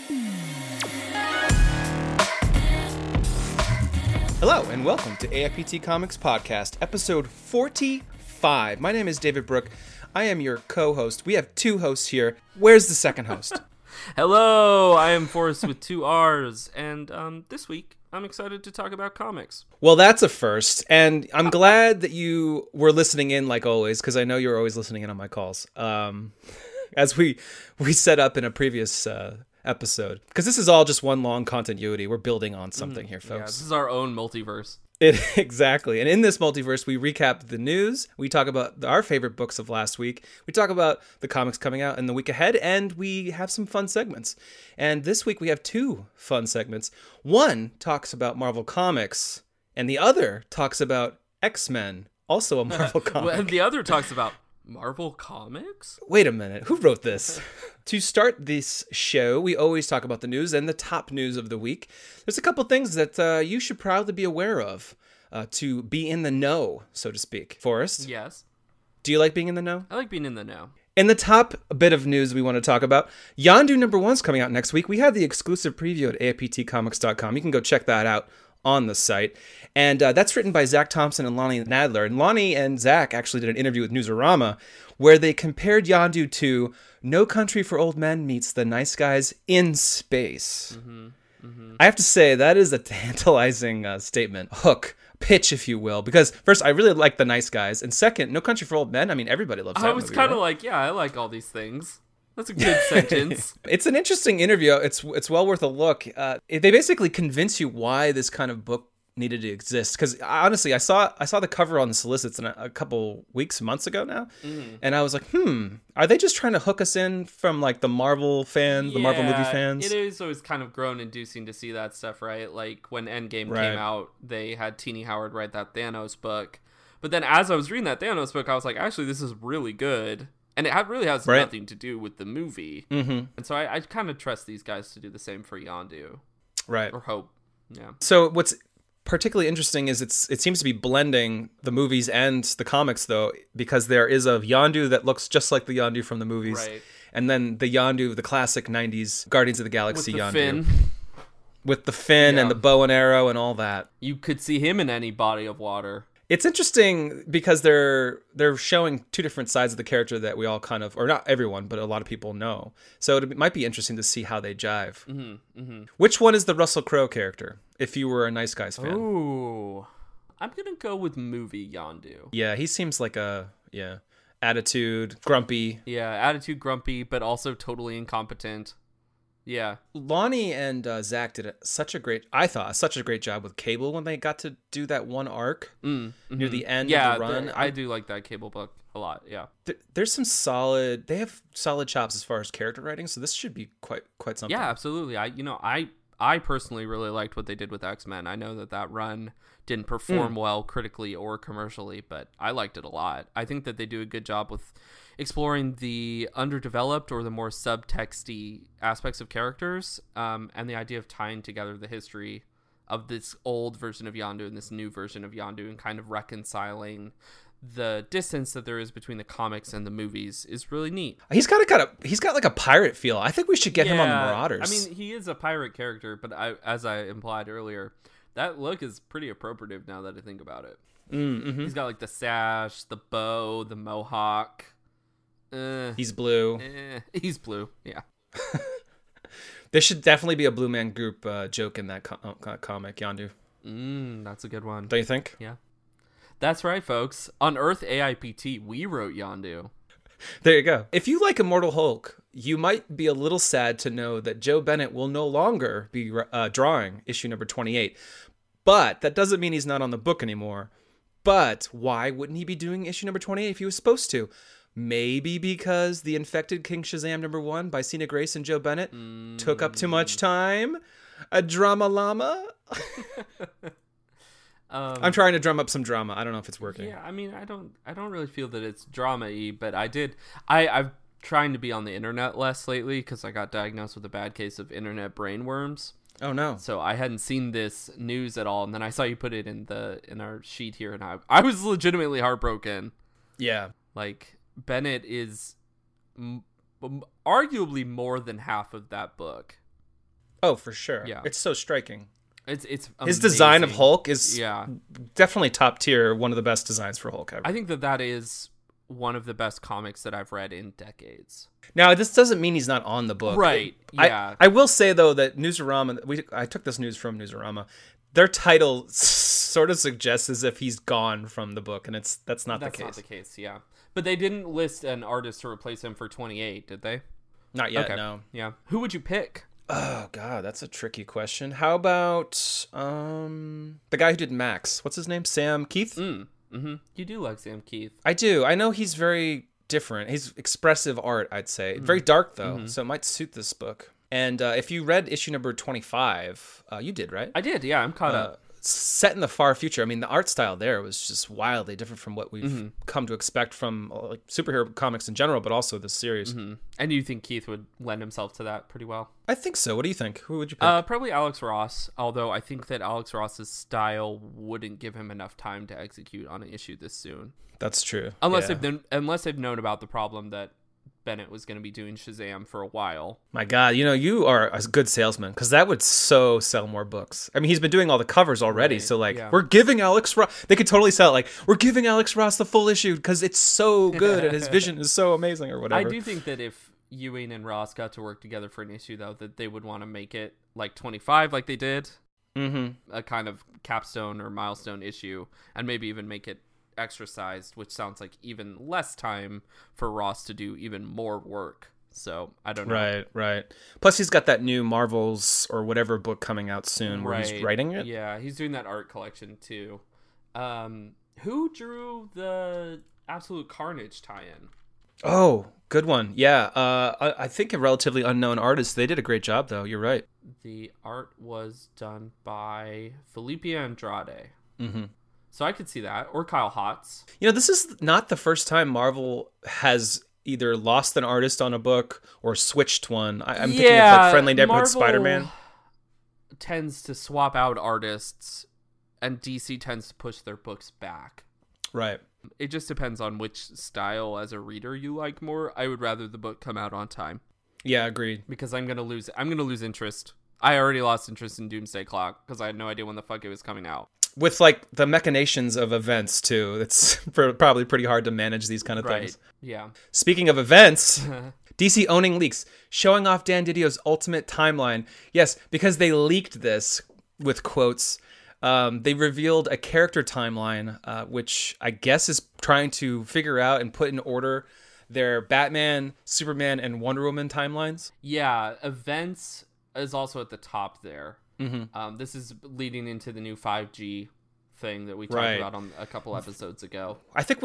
Hello, and welcome to AIPT Comics Podcast, episode 45. My name is David Brooke. I am your co-host. We have two hosts here. Where's the second host? Hello, I am Forrest with two R's, and this week I'm excited to talk about comics. Well, that's a first, and I'm glad that you were listening in like always, because I know you're always listening in on my calls. As we set up in a previous episode, because this is all just one long continuity. We're building on something here, folks. Yeah, this is our own multiverse. Exactly. And in this multiverse, we recap the news. We talk about our favorite books of last week. We talk about the comics coming out in the week ahead, and we have some fun segments. And this week we have two fun segments. One talks about Marvel Comics, and the other talks about X-Men, also a Marvel comic. And the other talks about Marvel Comics? Wait a minute, who wrote this? To start this show, we always talk about the news and the top news of the week. There's a couple things that you should proudly be aware of to be in the know, so to speak. Forrest? Yes. Do you like being in the know? I like being in the know. In the top bit of news we want to talk about, Yondu #1's coming out next week. We have the exclusive preview at AIPTcomics.com. You can go check that out on the site. And that's written by Zach Thompson and Lonnie Nadler. And Lonnie and Zach actually did an interview with Newsarama where they compared Yondu to No Country for Old Men meets The Nice Guys in Space. I have to say, that is a tantalizing statement. Hook. Pitch, if you will. Because first, I really like The Nice Guys. And second, No Country for Old Men. I mean, everybody loves that I was movie, kind of right? like, yeah, I like all these things. That's a good sentence. It's an interesting interview. It's well worth a look. They basically convince you why this kind of book needed to exist. Because honestly, I saw the cover on the solicits a couple months ago now, and I was like, are they just trying to hook us in from like the Marvel fans, the Marvel movie fans? It is always kind of groan-inducing to see that stuff, right? Like when Endgame Right. came out, they had Teenie Howard write that Thanos book. But then as I was reading that Thanos book, I was like, actually, this is really good. And it really has Right. nothing to do with the movie. Mm-hmm. And so I kind of trust these guys to do the same for Yondu. Right. Or hope. Yeah. So what's particularly interesting is it seems to be blending the movies and the comics, though, because there is a Yondu that looks just like the Yondu from the movies. Right. And then the Yondu, the classic 90s Guardians of the Galaxy With the Yondu. fin. With the fin Yeah. and the bow and arrow and all that. You could see him in any body of water. It's interesting because they're showing two different sides of the character that we all kind of, or not everyone, but a lot of people know. So it might be interesting to see how they jive. Which one is the Russell Crowe character, if you were a Nice Guys fan? Ooh. I'm going to go with movie Yondu. Yeah, he seems like attitude, grumpy. Yeah, attitude grumpy, but also totally incompetent. Yeah. Lonnie and Zach did such a great job with Cable when they got to do that one arc near the end of the run. I do like that Cable book a lot, yeah. There's they have solid chops as far as character writing, so this should be quite something. Yeah, absolutely. I personally really liked what they did with X-Men. I know that run didn't perform well critically or commercially, but I liked it a lot. I think that they do a good job with exploring the underdeveloped or the more subtexty aspects of characters, and the idea of tying together the history of this old version of Yondu and this new version of Yondu and kind of reconciling the distance that there is between the comics and the movies is really neat. He's got like a pirate feel. I think we should get him on the Marauders. I mean, he is a pirate character, but as I implied earlier, that look is pretty appropriative now that I think about it. He's got like the sash, the bow, the mohawk. He's blue. He's blue, yeah. There should definitely be a Blue Man Group joke in that comic, Yondu. That's a good one. Don't you think? Yeah. That's right, folks. On Earth AIPT, we wrote Yondu. There you go. If you like Immortal Hulk, you might be a little sad to know that Joe Bennett will no longer be drawing issue number 28. But that doesn't mean he's not on the book anymore. But why wouldn't he be doing issue number 28 if he was supposed to? Maybe because The Infected King Shazam #1 by Sina Grace and Joe Bennett took up too much time? A drama llama? I'm trying to drum up some drama. I don't know if it's working. Yeah, I mean, I don't really feel that it's drama-y, but I've trying to be on the internet less lately because I got diagnosed with a bad case of internet brainworms. Oh no. So I hadn't seen this news at all, and then I saw you put it in our sheet here, and I was legitimately heartbroken. Yeah. Like, Bennett is arguably more than half of that book. Oh, for sure. Yeah. It's so striking. It's His design of amazing. Hulk is Yeah. definitely top tier, one of the best designs for Hulk ever. I think that is one of the best comics that I've read in decades. Now, this doesn't mean he's not on the book. Right, yeah. I will say, though, that Newsarama, I took this news from Newsarama, their title sort of suggests as if he's gone from the book, and that's not the case. That's not the case, yeah. But they didn't list an artist to replace him for 28, did they? Not yet, Okay. no. Yeah. Who would you pick? Oh, God, that's a tricky question. How about the guy who did Max? What's his name? Sam Keith? Mm-hmm. You do like Sam Keith. I do. I know he's very different. He's expressive art, I'd say. Very dark, though, so it might suit this book. And if you read issue number 25, you did, right? I did, yeah. I'm caught up. Set in the far future. I mean, the art style there was just wildly different from what we've come to expect from like superhero comics in general, but also this series. And you think Keith would lend himself to that pretty well? I think so. What do you think? Who would you pick? Probably Alex Ross, although I think that Alex Ross's style wouldn't give him enough time to execute on an issue this soon. That's true. Unless Yeah. they've known about the problem that Bennett was going to be doing Shazam for a while. My God, you are a good salesman, because that would so sell more books. I mean, he's been doing all the covers already, Right, so like, yeah. we're giving Alex Ross. They could totally sell it like, we're giving Alex Ross the full issue because it's so good and his vision is so amazing, or whatever. I do think that if Ewing and Ross got to work together for an issue, though, that they would want to make it like 25, like they did, a kind of capstone or milestone issue, and maybe even make it extra sized, which sounds like even less time for Ross to do even more work. So I don't know. Right. Plus, he's got that new Marvels or whatever book coming out soon where he's writing it. Yeah, he's doing that art collection too. Who drew the Absolute Carnage tie-in? Oh, good one. Yeah, I think a relatively unknown artist. They did a great job, though. You're right. The art was done by Felipe Andrade. So I could see that. Or Kyle Hotz. This is not the first time Marvel has either lost an artist on a book or switched one. I'm thinking of like Friendly Neighborhood Marvel Spider-Man. Tends to swap out artists, and DC tends to push their books back. Right. It just depends on which style as a reader you like more. I would rather the book come out on time. Yeah, agreed. Because I'm gonna lose interest. I already lost interest in Doomsday Clock because I had no idea when the fuck it was coming out. With like the machinations of events too, it's probably pretty hard to manage these kind of things. Yeah. Speaking of events, DC owning leaks, showing off Dan Didio's Ultimate Timeline. Yes, because they leaked this with quotes. They revealed a character timeline, which I guess is trying to figure out and put in order their Batman, Superman, and Wonder Woman timelines. Yeah, events is also at the top there. This is leading into the new 5G thing that we talked about on a couple episodes ago. I think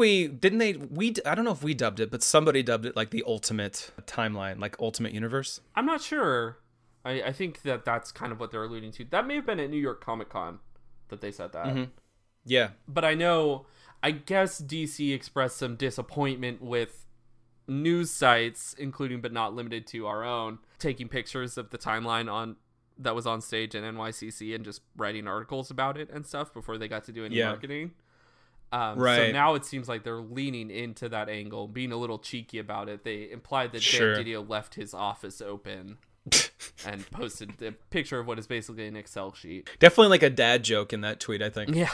I don't know if we dubbed it, but somebody dubbed it like the Ultimate Timeline, like Ultimate Universe. I'm not sure. I think that's kind of what they're alluding to. That may have been at New York Comic Con that they said that. Yeah. But I guess DC expressed some disappointment with news sites, including but not limited to our own, taking pictures of the timeline that was on stage at NYCC and just writing articles about it and stuff before they got to do any marketing. So now it seems like they're leaning into that angle, being a little cheeky about it. They implied that Dan Didio left his office open and posted the picture of what is basically an Excel sheet. Definitely like a dad joke in that tweet, I think. Yeah.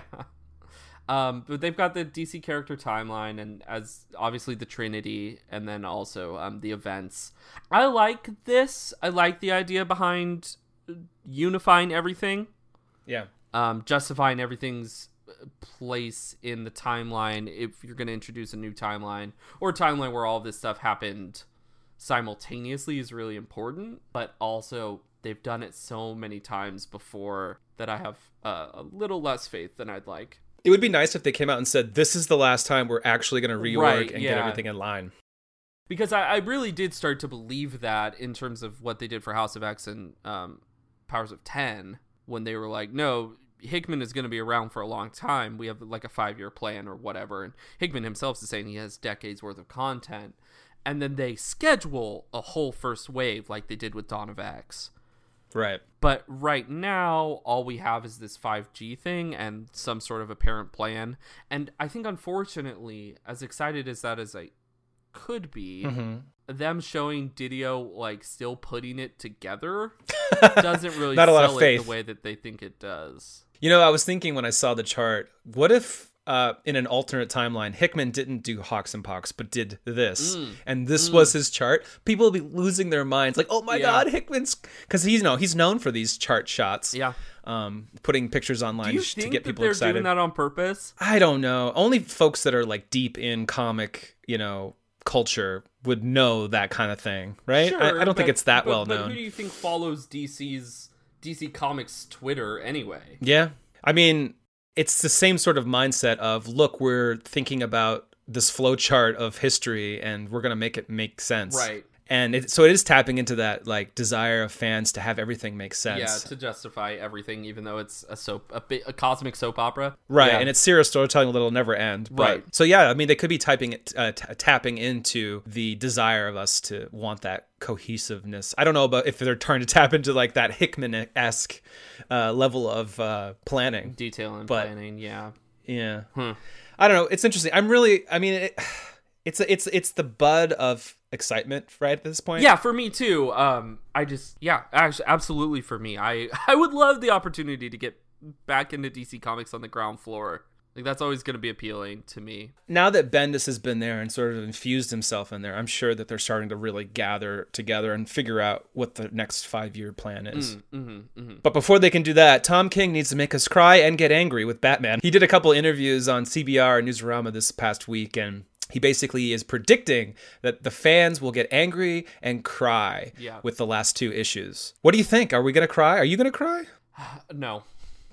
But they've got the DC character timeline, and as obviously the Trinity, and then also the events. I like this. I like the idea behind unifying everything. Yeah. Justifying everything's place in the timeline if you're going to introduce a new timeline, or a timeline where all this stuff happened simultaneously is really important. But also, they've done it so many times before that I have a little less faith than I'd like. It would be nice if they came out and said, this is the last time we're actually going to reorg and get everything in line. Because I really did start to believe that in terms of what they did for House of X and Powers of 10, when they were like, no, Hickman is going to be around for a long time. We have like a 5-year plan or whatever. And Hickman himself is saying he has decades worth of content. And then they schedule a whole first wave like they did with Dawn of X. Right. But right now, all we have is this 5G thing and some sort of apparent plan. And I think, unfortunately, as excited as that as I could be, them showing Didio like still putting it together doesn't really Not a lot of sell it faith. the way that they think it does. You know, I was thinking when I saw the chart, what if in an alternate timeline, Hickman didn't do Hawks and Pox, but did this, and this was his chart? People would be losing their minds, like, "Oh my God, Hickman's," because he's known for these chart shots. Yeah. Putting pictures online Do you to think get that people they're excited. doing that on purpose? I don't know. Only folks that are like deep in comic, culture would know that kind of thing, right? Sure, I don't think it's that well But known. who do you think follows DC Comics Twitter anyway? Yeah. I mean, it's the same sort of mindset of, look, we're thinking about this flow chart of history and we're going to make it make sense. Right. And so it is tapping into that like desire of fans to have everything make sense. Yeah, to justify everything, even though it's a cosmic soap opera. Right, Yeah. and it's serious storytelling that'll never end. But, Right. So yeah, I mean, they could be tapping into the desire of us to want that cohesiveness. I don't know about if they're trying to tap into like that Hickman-esque level of planning. Detail and But- planning, yeah. Yeah, I don't know. It's interesting. It's the bud of excitement right at this point. Yeah, for me too. Actually, absolutely for me. I would love the opportunity to get back into DC Comics on the ground floor. Like, that's always going to be appealing to me. Now that Bendis has been there and sort of infused himself in there, I'm sure that they're starting to really gather together and figure out what the next 5-year plan is. But before they can do that, Tom King needs to make us cry and get angry with Batman. He did a couple interviews on CBR and Newsarama this past week, and he basically is predicting that the fans will get angry and cry with the last 2 issues. What do you think? Are we going to cry? Are you going to cry? No.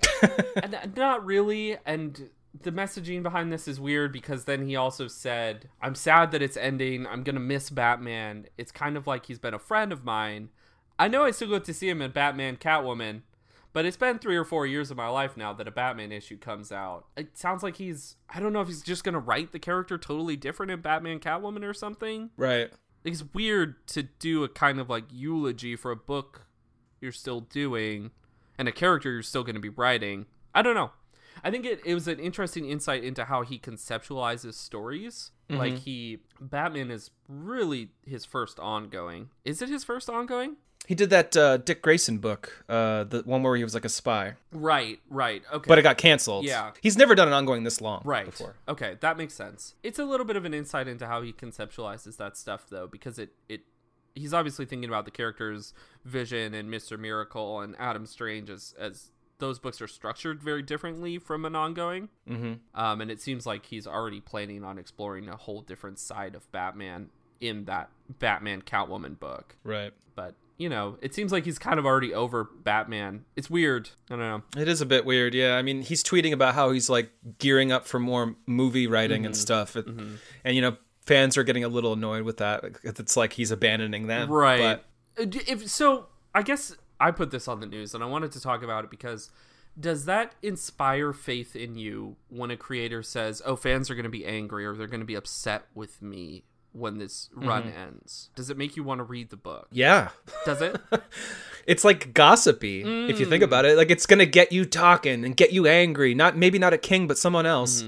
Not really. And the messaging behind this is weird because then he also said, I'm sad that it's ending. I'm going to miss Batman. It's kind of like he's been a friend of mine. I know I still go to see him in Batman Catwoman, but it's been 3 or 4 years of my life now that a Batman issue comes out. It sounds like I don't know if he's just going to write the character totally different in Batman Catwoman or something. Right. It's weird to do a kind of like eulogy for a book you're still doing and a character you're still going to be writing. I don't know. I think it was an interesting insight into how he conceptualizes stories. Like Batman is really his first ongoing. Is it his first ongoing? He did that Dick Grayson book, the one where he was like a spy. Right. Okay. But it got canceled. Yeah. He's never done an ongoing this long before. Okay, that makes sense. It's a little bit of an insight into how he conceptualizes that stuff, though, because he's obviously thinking about the characters' Vision and Mr. Miracle and Adam Strange as those books are structured very differently from an ongoing. And it seems like he's already planning on exploring a whole different side of Batman in that Batman Catwoman book. Right. But, it seems like he's kind of already over Batman. It's weird. I don't know. It is a bit weird, yeah. I mean, he's tweeting about how he's like gearing up for more movie writing and stuff. And, fans are getting a little annoyed with that. It's like he's abandoning them. Right. So, I guess I put this on the news and I wanted to talk about it because does that inspire faith in you when a creator says, oh, fans are going to be angry or they're going to be upset with me when this run ends? Does it make you want to read the book? Yeah. Does it? It's like gossipy, if you think about it. Like, it's going to get you talking and get you angry. Maybe not at King, but someone else.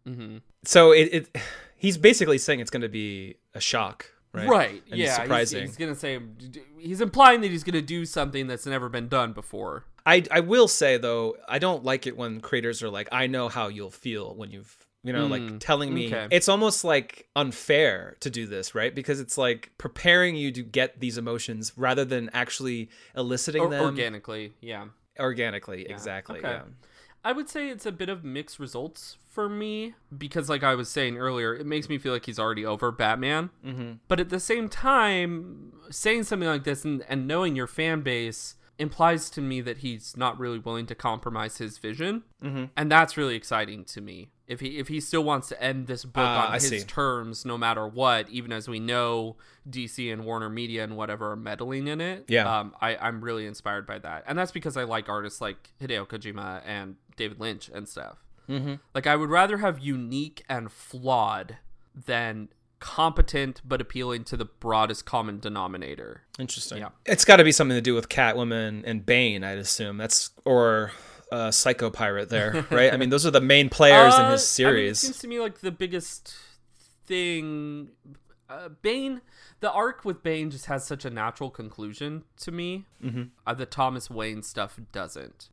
So he's basically saying it's going to be a shock. Right. And yeah. surprising. He's going to say, he's implying that he's going to do something that's never been done before. I will say, though, I don't like it when creators are like, I know how you'll feel when you've, like telling me. Okay. It's almost like unfair to do this, right? Because it's like preparing you to get these emotions rather than actually eliciting them. Organically, yeah. Organically, exactly. Okay. Yeah. I would say it's a bit of mixed results for me because, like I was saying earlier, it makes me feel like he's already over Batman. But at the same time, saying something like this and knowing your fan base implies to me that he's not really willing to compromise his vision. And that's really exciting to me. If he still wants to end this book on his terms, no matter what, even as we know DC and Warner Media and whatever are meddling in it, I'm really inspired by that. And that's because I like artists like Hideo Kojima and David Lynch and stuff. Like, I would rather have unique and flawed than competent but appealing to the broadest common denominator. Interesting. Yeah. It's got to be something to do with Catwoman and Bane, I'd assume. Or Psycho Pirate there, right? I mean, those are the main players in his series. It seems to me like the biggest thing. Bane, the arc with Bane just has such a natural conclusion to me. The Thomas Wayne stuff doesn't.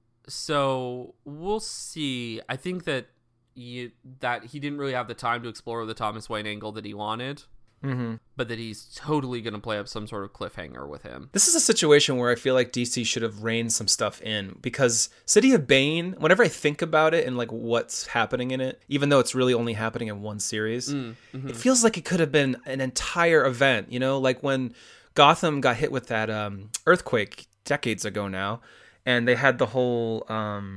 So we'll see. I think that he didn't really have the time to explore the Thomas Wayne angle that he wanted. But that he's totally going to play up some sort of cliffhanger with him. This is a situation where I feel like DC should have reined some stuff in, because City of Bane, whenever I think about it and like what's happening in it, even though it's really only happening in one series, it feels like it could have been an entire event, you know, like when Gotham got hit with that earthquake decades ago now, and they had the whole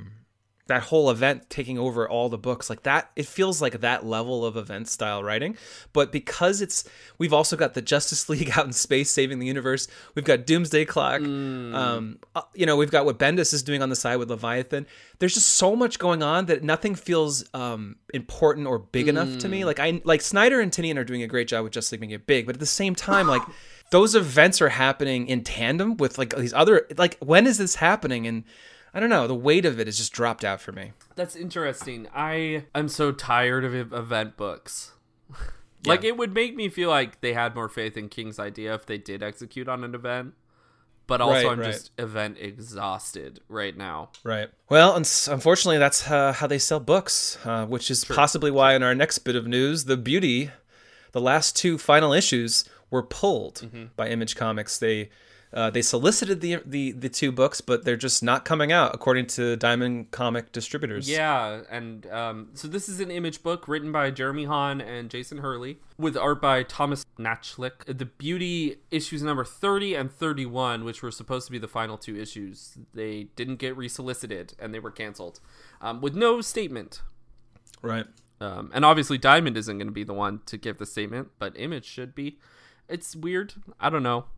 that whole event taking over all the books like that. It feels like that level of event style writing. But because we've also got the Justice League out in space saving the universe. We've got Doomsday Clock. You know, we've got what Bendis is doing on the side with Leviathan. There's just so much going on that nothing feels important or big enough to me. Like Snyder and Tynion are doing a great job with Justice League making it big, but at the same time, like those events are happening in tandem with like these other, like, when is this happening? And I don't know, the weight of it has just dropped out for me. That's interesting. I'm so tired of event books. Like, it would make me feel like they had more faith in King's idea if they did execute on an event. But also I'm just event exhausted right now. Right. Well, unfortunately, that's how they sell books, which is possibly why in our next bit of news, The Beauty, the last 2 final issues were pulled by Image Comics. They solicited the 2 books, but they're just not coming out, according to Diamond Comic Distributors. Yeah, and so this is an Image book written by Jeremy Hahn and Jason Hurley, with art by Thomas Nachlik. The Beauty issues number 30 and 31, which were supposed to be the final 2 issues, they didn't get resolicited, and they were canceled, with no statement. Right. And obviously Diamond isn't going to be the one to give the statement, but Image should be. It's weird. I don't know.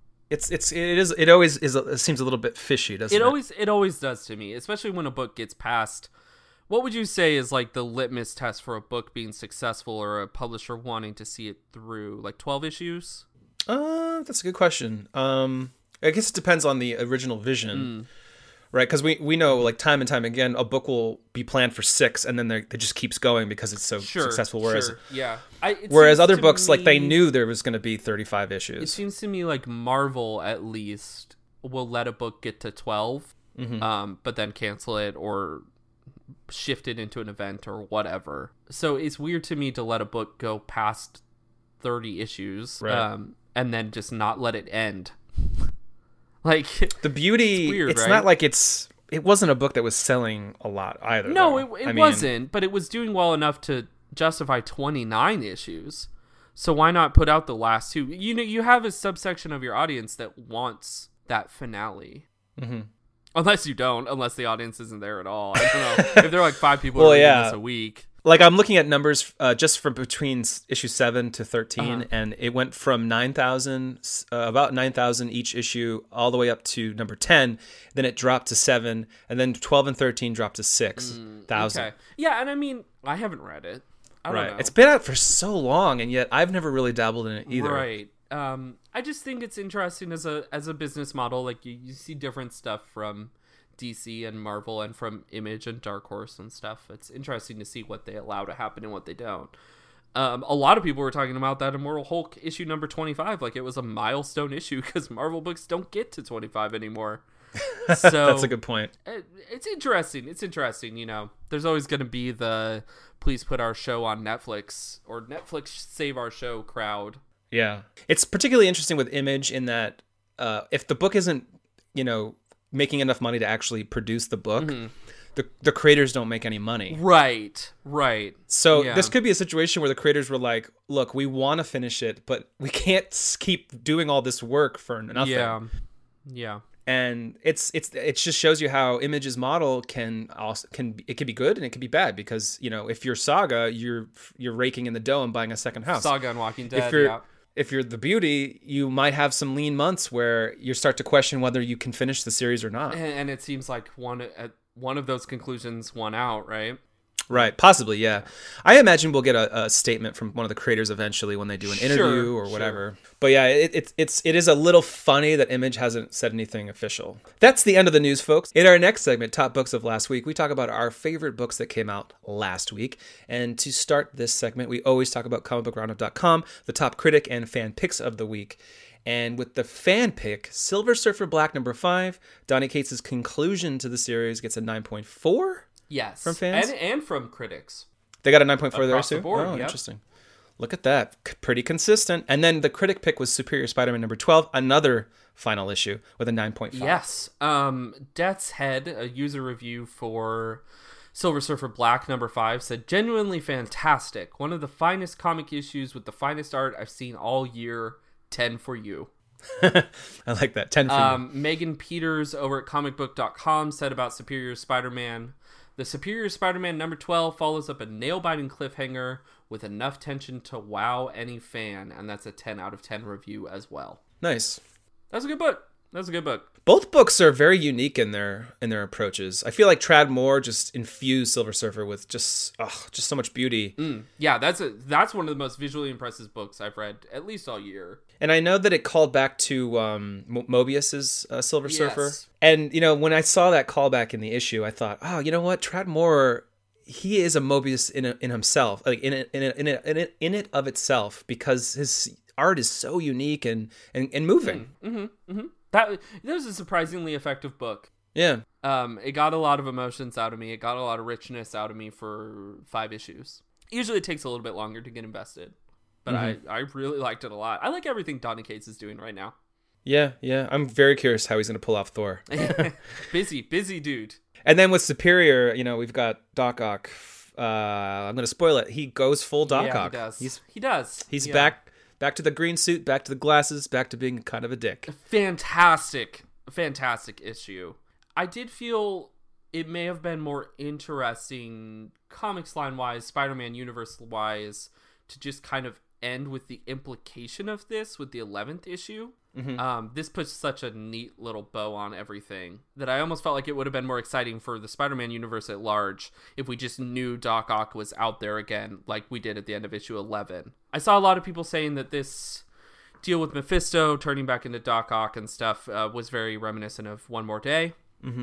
It always seems a little bit fishy, doesn't it? It always does to me, especially when a book gets past. What would you say is like the litmus test for a book being successful or a publisher wanting to see it through? Like 12 issues? That's a good question. I guess it depends on the original vision. Right, because we know, like, time and time again, a book will be planned for 6, and then it just keeps going because it's so successful. Whereas other books, like, they knew there was going to be 35 issues. It seems to me like Marvel, at least, will let a book get to 12, but then cancel it or shift it into an event or whatever. So it's weird to me to let a book go past 30 issues, and then just not let it end. Like, The Beauty, it's weird, not like it wasn't a book that was selling a lot either. No, it wasn't, but it was doing well enough to justify 29 issues. So why not put out the last 2? You know, you have a subsection of your audience that wants that finale. Unless the audience isn't there at all. I don't know. If there are like 5 people reading this a week. Like, I'm looking at numbers just from between issue 7 to 13, and it went from 9,000, about 9,000 each issue, all the way up to number 10. Then it dropped to 7, and then 12 and 13 dropped to 6,000. Okay. Yeah, and I mean, I haven't read it. I don't know. It's been out for so long, and yet I've never really dabbled in it either. Right. I just think it's interesting as a business model. Like, you see different stuff from DC and Marvel and from Image and Dark Horse and stuff. It's interesting to see what they allow to happen and what they don't. A lot of people were talking about that Immortal Hulk issue number 25 like it was a milestone issue, because Marvel books don't get to 25 anymore. So that's a good point. It's interesting. You know, there's always going to be the please put our show on Netflix or Netflix save our show crowd. Yeah, it's particularly interesting with Image in that if the book isn't, you know, making enough money to actually produce the book, the creators don't make any money. Right. So this could be a situation where the creators were like, look, we want to finish it, but we can't keep doing all this work for nothing. Yeah. And it just shows you how Image's model can be good and it can be bad, because, you know, if you're Saga, you're raking in the dough and buying a second house. Saga and Walking Dead. If you're The Beauty, you might have some lean months where you start to question whether you can finish the series or not. And it seems like one of those conclusions won out, right? Right, possibly, yeah. I imagine we'll get a statement from one of the creators eventually when they do an interview or whatever. But yeah, it is a little funny that Image hasn't said anything official. That's the end of the news, folks. In our next segment, Top Books of Last Week, we talk about our favorite books that came out last week. And to start this segment, we always talk about comicbookroundup.com, the top critic and fan picks of the week. And with the fan pick, Silver Surfer Black #5, Donny Cates' conclusion to the series gets a 9.4. Yes. From fans? And from critics. They got a 9.4 there Across too? the board, yep. Interesting. Look at that. Pretty consistent. And then the critic pick was Superior Spider-Man #12, another final issue with a 9.5. Yes. Death's Head, a user review for Silver Surfer Black #5, said, genuinely fantastic. One of the finest comic issues with the finest art I've seen all year. 10 for you. I like that. 10 for you. Megan Peters over at comicbook.com said about Superior Spider-Man, the Superior Spider-Man #12 follows up a nail-biting cliffhanger with enough tension to wow any fan, and that's a 10 out of 10 review as well. Nice. That's a good book. That's a good book. Both books are very unique in their approaches. I feel like Tradd Moore just infused Silver Surfer with just so much beauty. Yeah, that's one of the most visually impressive books I've read at least all year. And I know that it called back to Mobius's Silver Surfer. Yes. And when I saw that callback in the issue, I thought, oh, you know what, Tradd Moore, he is a Mobius in himself, like in it of itself, because his art is so unique and moving. That was a surprisingly effective book. Yeah. It got a lot of emotions out of me. It got a lot of richness out of me for 5 issues. Usually it takes a little bit longer to get invested, but I really liked it a lot. I like everything Donny Cates is doing right now. Yeah. I'm very curious how he's going to pull off Thor. busy dude. And then with Superior, we've got Doc Ock. I'm going to spoil it. He goes full Doc Ock. He does. He's back to the green suit, back to the glasses, back to being kind of a dick. Fantastic issue. I did feel it may have been more interesting comics line-wise, Spider-Man universe-wise, to just kind of end with the implication of this with the 11th issue. This puts such a neat little bow on everything that I almost felt like it would have been more exciting for the Spider-Man universe at large if we just knew Doc Ock was out there again, like we did at the end of issue 11. I saw a lot of people saying that this deal with Mephisto turning back into Doc Ock and stuff was very reminiscent of One More Day.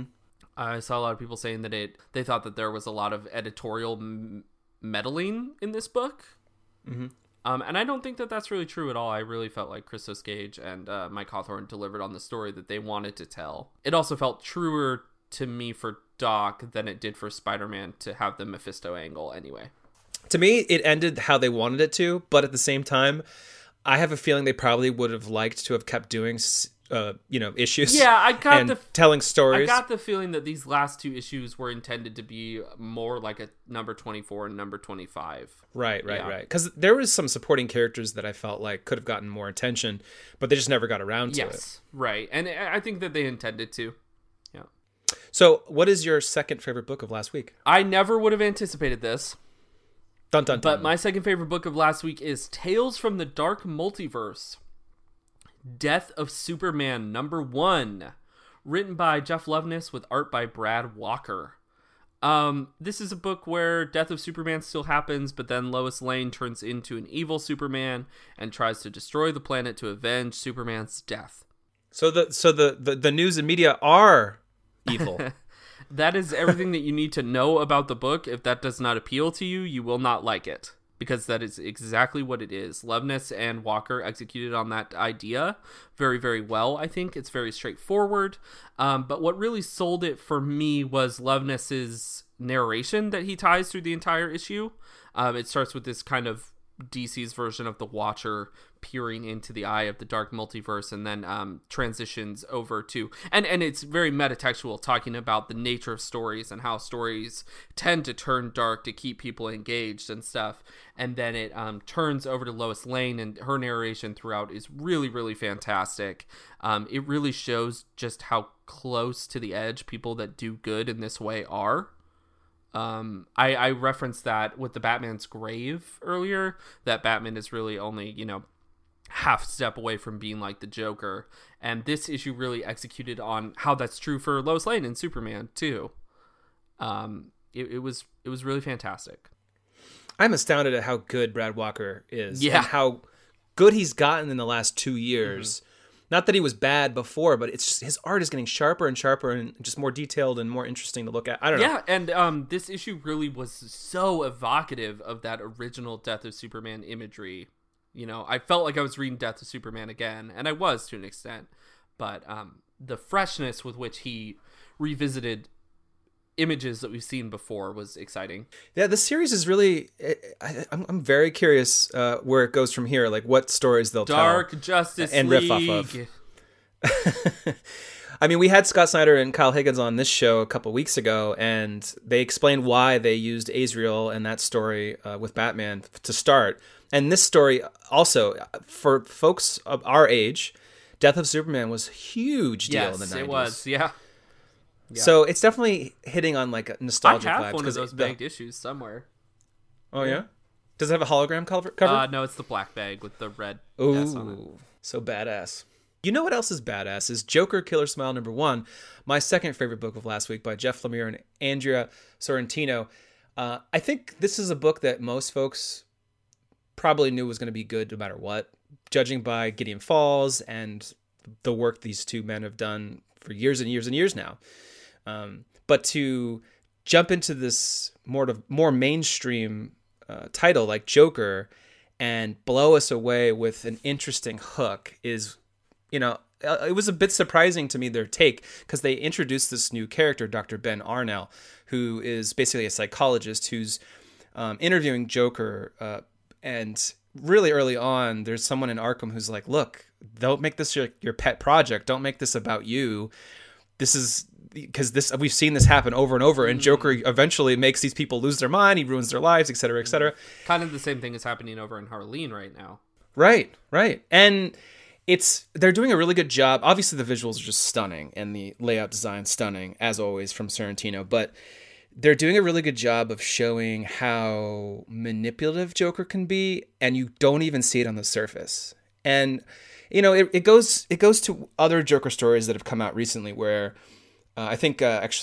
I saw a lot of people saying that they thought that there was a lot of editorial meddling in this book. And I don't think that that's really true at all. I really felt like Christos Gage and Mike Hawthorne delivered on the story that they wanted to tell. It also felt truer to me for Doc than it did for Spider-Man to have the Mephisto angle anyway. To me, it ended how they wanted it to, but at the same time, I have a feeling they probably would have liked to have kept doing issues. Yeah, I got telling stories. I got the feeling that these last 2 issues were intended to be more like a #24 and #25. Right. Because there was some supporting characters that I felt like could have gotten more attention, but they just never got around to it. Yes, right. And I think that they intended to. Yeah. So, what is your second favorite book of last week? I never would have anticipated this. Dun, dun, dun. But my second favorite book of last week is Tales from the Dark Multiverse. Death of Superman #1, written by Jeff Loveness with art by Brad Walker. This is a book where Death of Superman still happens, but then Lois Lane turns into an evil Superman and tries to destroy the planet to avenge Superman's death. So the news and media are evil. That is everything that you need to know about the book. If that does not appeal to you, you will not like it. Because that is exactly what it is. Loveness and Walker executed on that idea very, very well, I think. It's very straightforward. But what really sold it for me was Loveness's narration that he ties through the entire issue. It starts with this kind of DC's version of the Watcher peering into the eye of the dark multiverse, and then transitions over to and it's very metatextual, talking about the nature of stories and how stories tend to turn dark to keep people engaged and stuff. And then it turns over to Lois Lane, and her narration throughout is really, really fantastic. It really shows just how close to the edge people that do good in this way are. I referenced that with the Batman's grave earlier, that Batman is really only, half step away from being like the Joker. And this issue really executed on how that's true for Lois Lane and Superman too. it was really fantastic. I'm astounded at how good Brad Walker is. Yeah. And how good he's gotten in the last 2 years. Not that he was bad before, but it's just his art is getting sharper and sharper and just more detailed and more interesting to look at. I don't know. Yeah, and this issue really was so evocative of that original Death of Superman imagery. You know, I felt like I was reading Death of Superman again, and I was to an extent. But the freshness with which he revisited images that we've seen before was exciting. Yeah, the series is really... I'm very curious where it goes from here, like what stories they'll Dark Justice and League. riff off of. I mean, we had Scott Snyder and Kyle Higgins on this show a couple weeks ago, and they explained why they used Azrael and that story with Batman to start. And this story also, for folks of our age, Death of Superman was a huge deal in the 90s. Yes, it was, yeah. So it's definitely hitting on like a nostalgic vibes. I have one of those bagged issues somewhere. Oh, yeah? Does it have a hologram cover? No, it's the black bag with the red Ooh, S on it. So badass. You know what else is badass is Joker Killer Smile #1, my second favorite book of last week by Jeff Lemire and Andrea Sorrentino. I think this is a book that most folks probably knew was going to be good no matter what, judging by Gideon Falls and the work these two men have done for years and years and years now. But to jump into this more mainstream title like Joker and blow us away with an interesting hook is, you know, it was a bit surprising to me, their take, because they introduced this new character, Dr. Ben Arnell, who is basically a psychologist who's interviewing Joker. And really early on, there's someone in Arkham who's like, look, don't make this your pet project. Don't make this about you. This is because we've seen this happen over and over, and Joker eventually makes these people lose their mind. He ruins their lives, et cetera, et cetera. Kind of the same thing is happening over in Harleen right now. Right. And they're doing a really good job. Obviously, the visuals are just stunning, and the layout design stunning, as always, from Sorrentino. But they're doing a really good job of showing how manipulative Joker can be, and you don't even see it on the surface. And you know, it goes to other Joker stories that have come out recently, where I think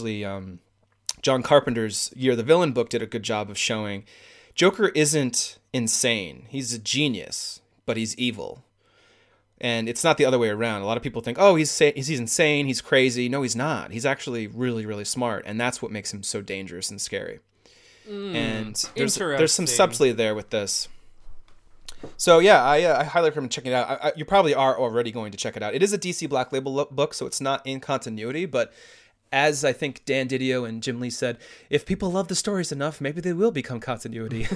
John Carpenter's Year of the Villain book did a good job of showing Joker isn't insane. He's a genius, but he's evil. And it's not the other way around. A lot of people think, oh, he's insane, he's crazy. No, he's not. He's actually really, really smart, and that's what makes him so dangerous and scary. And there's some subtlety there with this. So yeah, I highly recommend checking it out. You probably are already going to check it out. It is a DC Black Label book, so it's not in continuity, but as I think Dan Didio and Jim Lee said, if people love the stories enough, maybe they will become continuity.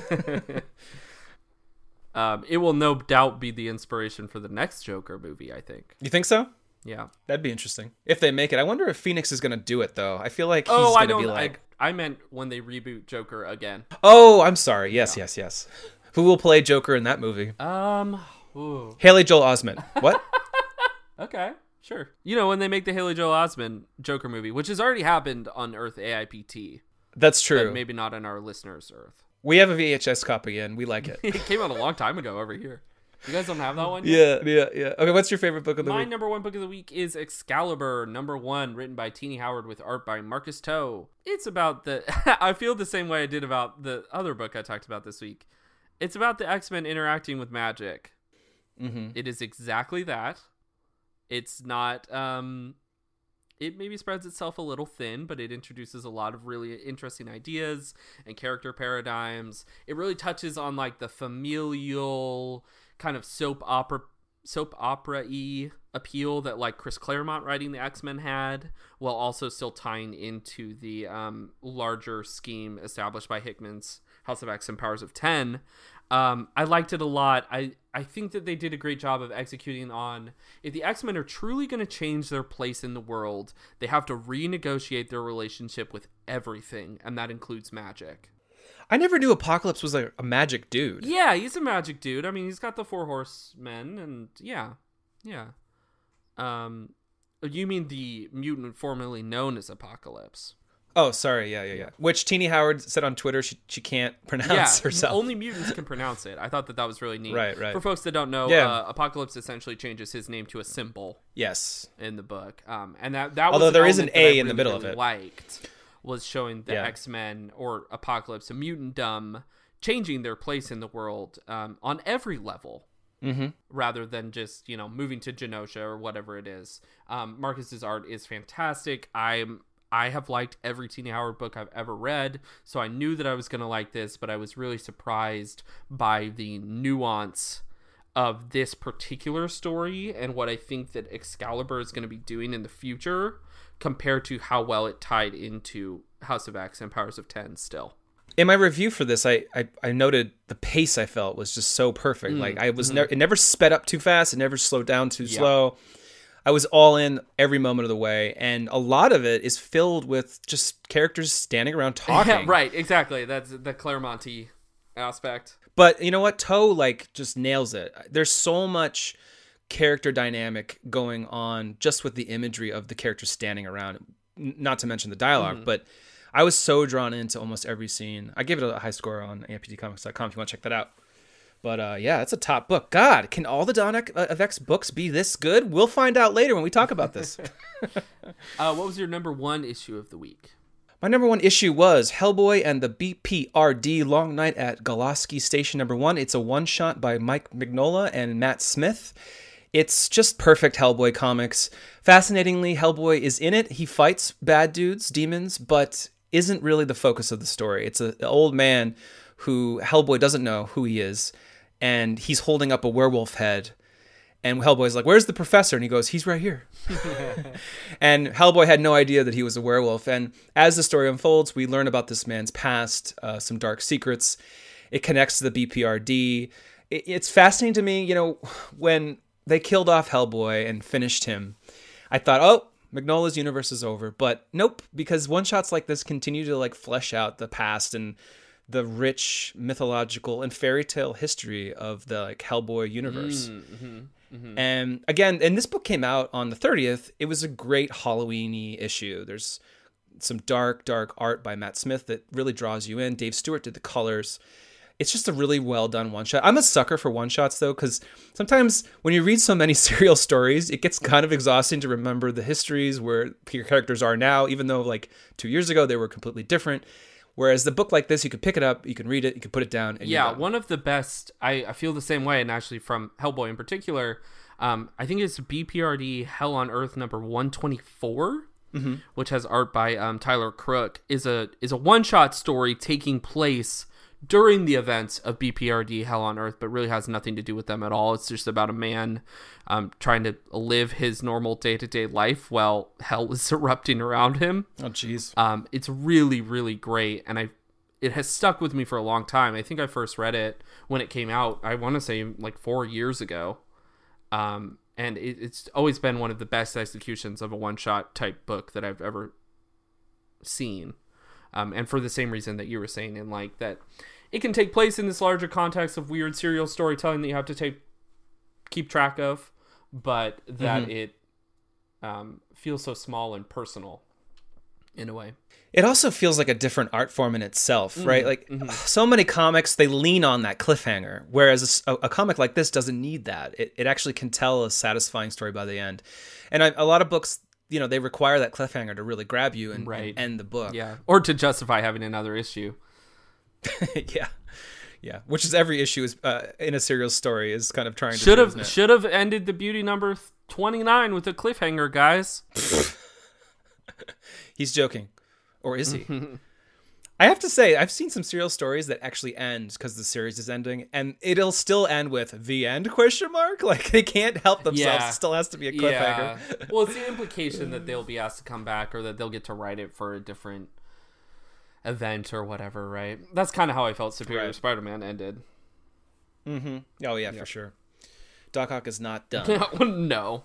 It will no doubt be the inspiration for the next Joker movie, I think. You think so? Yeah. That'd be interesting. If they make it. I wonder if Phoenix is going to do it, though. I feel like he's going to be like... I meant when they reboot Joker again. Oh, I'm sorry. Yes. Who will play Joker in that movie? Haley Joel Osment. What? Okay, sure. You know, when they make the Haley Joel Osment Joker movie, which has already happened on Earth AIPT. That's true. But maybe not on our listeners' Earth. We have a VHS copy and we like it. It came out a long time ago over here. You guys don't have that one yet? Yeah. Okay, what's your favorite book of the week? My number one book of the week is Excalibur, #1, written by Teenie Howard with art by Marcus Toe. It's about I feel the same way I did about the other book I talked about this week. It's about the X-Men interacting with magic. Mm-hmm. It is exactly that. It's not... It maybe spreads itself a little thin, but it introduces a lot of really interesting ideas and character paradigms. It really touches on like the familial kind of soap opera-y appeal that like Chris Claremont writing the X-Men had, while also still tying into the larger scheme established by Hickman's House of X and Powers of 10. I liked it a lot. I think that they did a great job of executing on, if the X-Men are truly going to change their place in the world, they have to renegotiate their relationship with everything, and that includes magic. I never knew Apocalypse was a magic dude. Yeah, he's a magic dude. I mean, he's got the 4 horsemen, and yeah. You mean the mutant formerly known as Apocalypse? Oh, sorry. Yeah. Which Teenie Howard said on Twitter she can't pronounce herself. Only mutants can pronounce it. I thought that was really neat. Right. For folks that don't know, Apocalypse essentially changes his name to a symbol. Yes. In the book. And that although was there is an A in the middle really of it. Liked was showing the X-Men or Apocalypse and Mutantdom changing their place in the world on every level. Rather than just, moving to Genosha or whatever it is. Marcus's art is fantastic. I have liked every Tini Howard book I've ever read, so I knew that I was going to like this, but I was really surprised by the nuance of this particular story and what I think that Excalibur is going to be doing in the future compared to how well it tied into House of X and Powers of 10 still. In my review for this, I noted the pace I felt was just so perfect. Like I was it never sped up too fast. It never slowed down too slow. I was all in every moment of the way. And a lot of it is filled with just characters standing around talking. Right, exactly. That's the Claremont-y aspect. But you know what? Toe just nails it. There's so much character dynamic going on just with the imagery of the characters standing around, not to mention the dialogue, but I was so drawn into almost every scene. I gave it a high score on amptcomics.com if you want to check that out. But it's a top book. God, can all the Dawn of X books be this good? We'll find out later when we talk about this. What was your number one issue of the week? My number one issue was Hellboy and the BPRD Long Night at Goloski Station number 1. It's a one-shot by Mike Mignola and Matt Smith. It's just perfect Hellboy comics. Fascinatingly, Hellboy is in it. He fights bad dudes, demons, but isn't really the focus of the story. It's an old man who Hellboy doesn't know who he is, and he's holding up a werewolf head. And Hellboy's like, "Where's the professor?" And he goes, "He's right here." And Hellboy had no idea that he was a werewolf. And as the story unfolds, we learn about this man's past, some dark secrets. It connects to the BPRD. It's fascinating to me, when they killed off Hellboy and finished him, I thought, oh, Mignola's universe is over. But nope, because one-shots like this continue to flesh out the past and the rich mythological and fairy tale history of the Hellboy universe. And again, and this book came out on the 30th. It was a great Halloween-y issue. There's some dark art by Matt Smith that really draws you in. Dave Stewart did the colors. It's just a really well done one shot. I'm a sucker for one shots though, because sometimes when you read so many serial stories, it gets kind of exhausting to remember the histories where your characters are now, even though 2 years ago they were completely different. Whereas the book like this, you could pick it up, you can read it, you can put it down. And one of the best, I feel the same way, and actually from Hellboy in particular, I think it's BPRD Hell on Earth number 124, which has art by Tyler Crook, is a one-shot story taking place during the events of BPRD Hell on Earth, but really has nothing to do with them at all. It's just about a man trying to live his normal day-to-day life while hell is erupting around him. Oh, jeez. It's really, really great, and it has stuck with me for a long time. I think I first read it when it came out, I want to say 4 years ago. And it's always been one of the best executions of a one-shot type book that I've ever seen. And for the same reason that you were saying, in that it can take place in this larger context of weird serial storytelling that you have to keep track of, but that it feels so small and personal in a way. It also feels like a different art form in itself, right? So many comics, they lean on that cliffhanger, whereas a comic like this doesn't need that. It actually can tell a satisfying story by the end. And a lot of books, they require that cliffhanger to really grab you and end the book. Yeah, or to justify having another issue. Yeah. Which is every issue is in a serial story is kind of trying to should have ended the Beauty number 29 with a cliffhanger, guys. He's joking. Or is he? I have to say, I've seen some serial stories that actually end because the series is ending, and it'll still end with the end ? They can't help themselves. It still has to be a cliffhanger. Yeah. Well, it's the implication that they'll be asked to come back, or that they'll get to write it for a different event or whatever, right? That's kind of how I felt Superior Spider-Man ended. Oh yeah, for sure. Doc Ock is not done. No.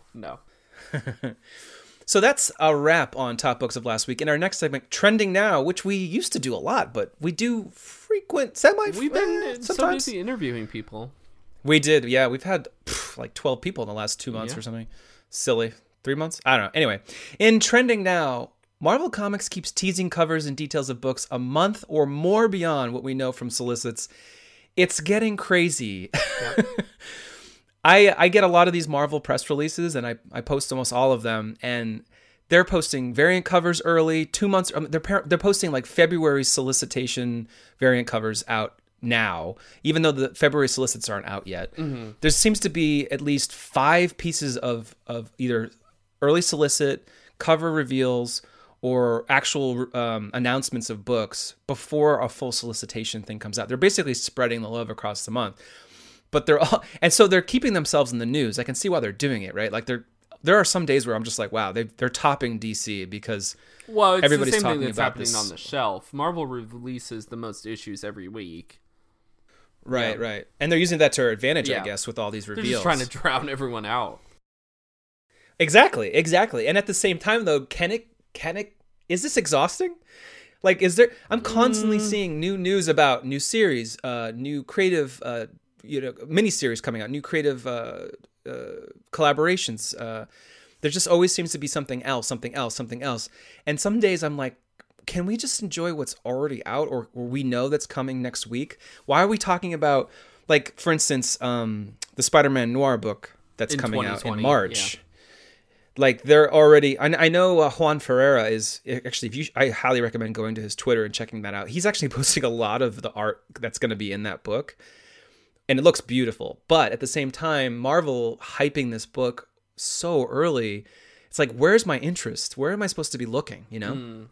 So that's a wrap on Top Books of last week. In our next segment, Trending Now, which we used to do a lot, but we do frequent, We've been so busy interviewing people. We did, yeah. We've had 12 people in the last 2 months or something. Silly. 3 months? I don't know. Anyway, in Trending Now, Marvel Comics keeps teasing covers and details of books a month or more beyond what we know from solicits. It's getting crazy. Yep. I get a lot of these Marvel press releases, and I post almost all of them, and they're posting variant covers early, 2 months. They're posting like February solicitation variant covers out now, even though the February solicits aren't out yet. There seems to be at least 5 pieces of either early solicit, cover reveals, or actual announcements of books before a full solicitation thing comes out. They're basically spreading the love across the month. But so they're keeping themselves in the news. I can see why they're doing it, right? Like there are some days where I'm just like, wow, they're topping DC because it's everybody's the same talking thing that's about happening this on the shelf. Marvel releases the most issues every week. Right, right. And they're using that to their advantage, I Yeah. guess, with all these They're reveals. just trying to drown everyone out. Exactly. And at the same time, though, is this exhausting? Like, I'm constantly seeing new news about new series, new creative, miniseries coming out, new creative collaborations. There just always seems to be something else. And some days I'm like, can we just enjoy what's already out or we know that's coming next week? Why are we talking about, like, for instance, the Spider-Man Noir book that's coming out in March? Yeah. Like, they're already... I know Juan Ferreira is... Actually, I highly recommend going to his Twitter and checking that out. He's actually posting a lot of the art that's going to be in that book. And it looks beautiful. But at the same time, Marvel hyping this book so early, it's like, where's my interest? Where am I supposed to be looking, you know?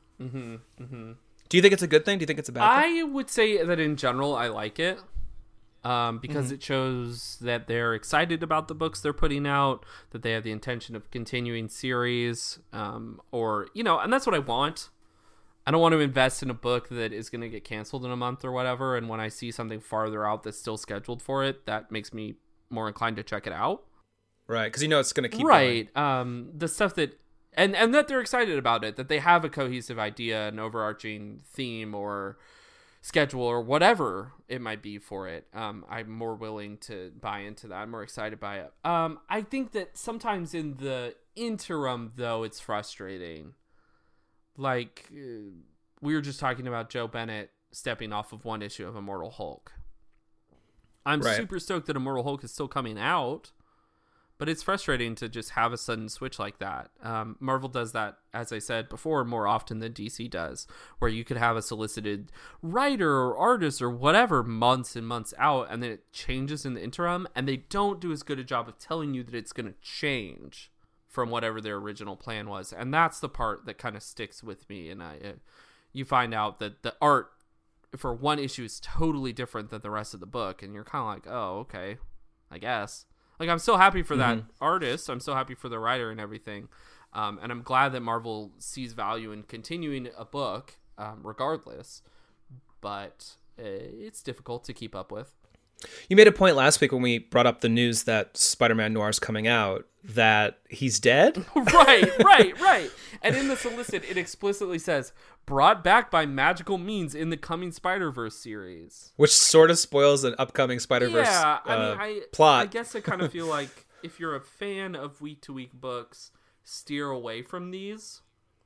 Do you think it's a good thing? Do you think it's a bad thing? I would say that in general, I like it. Because it shows that they're excited about the books they're putting out, that they have the intention of continuing series, and that's what I want. I don't want to invest in a book that is going to get canceled in a month or whatever, and when I see something farther out that's still scheduled for it, that makes me more inclined to check it out. Right, because it's going to keep going. Right. The stuff that... And that they're excited about it, that they have a cohesive idea, an overarching theme or schedule or whatever it might be for it. I'm more willing to buy into that. I'm more excited by it. I think that sometimes in the interim, though, it's frustrating. Like, we were just talking about Joe Bennett stepping off of one issue of Immortal Hulk. I'm super stoked that Immortal Hulk is still coming out, but it's frustrating to just have a sudden switch like that. Marvel does that, as I said before, more often than DC does, where you could have a solicited writer or artist or whatever months and months out, and then it changes in the interim, and they don't do as good a job of telling you that it's going to change from whatever their original plan was. And that's the part that kind of sticks with me. And you find out that the art for one issue is totally different than the rest of the book, and you're kind of like, oh, okay, I guess. Like, I'm so happy for that artist. I'm so happy for the writer and everything. And I'm glad that Marvel sees value in continuing a book, regardless. But it's difficult to keep up with. You made a point last week when we brought up the news that Spider-Man Noir is coming out that he's dead. Right. And in the solicit, it explicitly says, brought back by magical means in the coming Spider-Verse series. Which sort of spoils an upcoming Spider-Verse plot. I guess I kind of feel like if you're a fan of week-to-week books, steer away from these.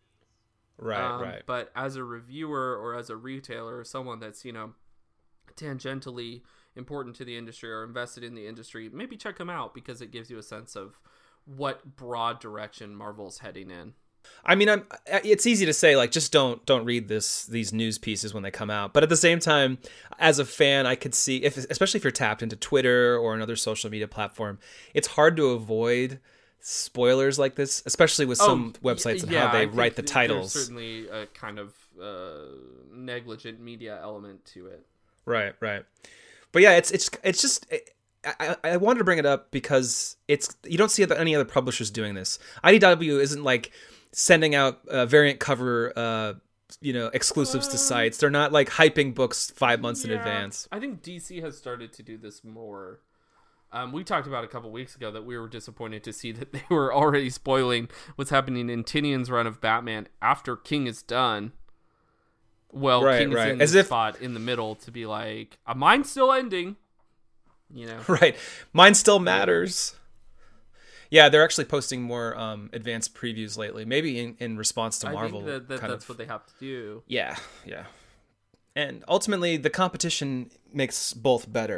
Right. But as a reviewer or as a retailer or someone that's, tangentially important to the industry or invested in the industry, maybe check them out because it gives you a sense of what broad direction Marvel's heading in. I mean, it's easy to say, like, just don't read these news pieces when they come out. But at the same time, as a fan, I could see, especially if you're tapped into Twitter or another social media platform, it's hard to avoid spoilers like this, especially with some websites and how they write the titles. There's certainly a kind of negligent media element to it. Right. But yeah, it's just... I wanted to bring it up because you don't see any other publishers doing this. IDW isn't like sending out variant cover exclusives to sites. They're not like hyping books 5 months in advance. I think DC has started to do this more. We talked about a couple weeks ago that we were disappointed to see that they were already spoiling what's happening in Tynion's run of Batman after King is done. Well, King is in this spot in the middle to be like, mine's still ending. Right. Mine still matters. Yeah, they're actually posting more advanced previews lately. Maybe in response to Marvel. I think that's what they have to do. Yeah. And ultimately, the competition makes both better.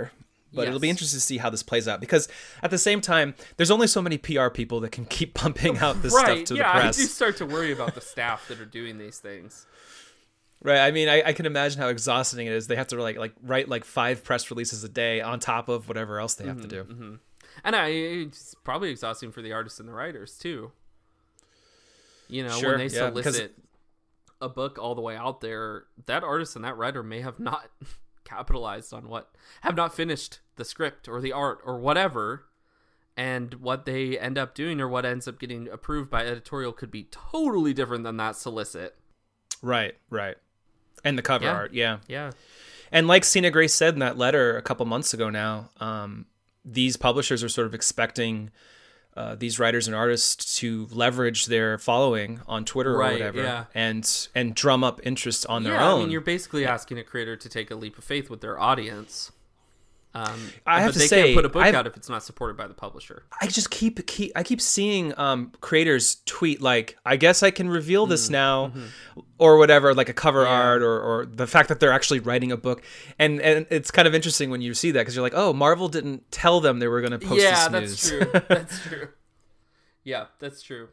But it'll be Yes. interesting to see how this plays out, because at the same time, there's only so many PR people that can keep pumping out this stuff to the I press. do start to worry about the staff that are doing these things. Right. I mean, I can imagine how exhausting it is. They have to write like 5 press releases a day on top of whatever else they have to do. And it's probably exhausting for the artists and the writers too. You know, Sure, when they yeah, solicit a book all the way out there, that artist and that writer may have not capitalized on have not finished the script or the art or whatever, and what they end up doing or what ends up getting approved by editorial could be totally different than that solicit. Right. And the cover art, yeah. And like Sina Grace said in that letter a couple months ago now, these publishers are sort of expecting these writers and artists to leverage their following on Twitter or whatever, and drum up interest on their own. I mean, you're basically asking a creator to take a leap of faith with their audience. I have but to they say, can't put a book out if it's not supported by the publisher. I just keep seeing creators tweet like, I guess I can reveal this now, or whatever, like a cover art or the fact that they're actually writing a book, and it's kind of interesting when you see that, because you're like, oh, Marvel didn't tell them they were going to post this news. That's true. Yeah, that's true.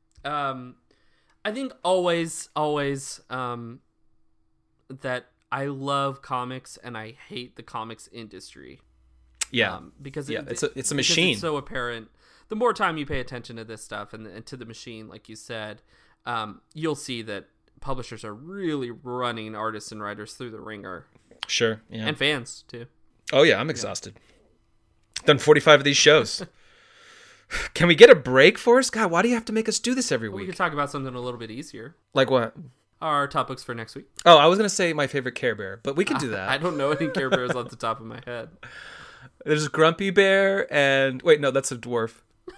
I think always that I love comics and I hate the comics industry. Yeah, because it's a machine. It's so apparent. The more time you pay attention to this stuff and to the machine, like you said, you'll see that publishers are really running artists and writers through the ringer. Sure, yeah, and fans too. Oh yeah, I'm exhausted. Done 45 of these shows. Can we get a break for us? God, why do you have to make us do this every week? We could talk about something a little bit easier. Like what? Our top books for next week. Oh, I was going to say my favorite Care Bear, but we could do that. I don't know any Care Bears off the top of my head. There's Grumpy Bear and... Wait, no, that's a dwarf.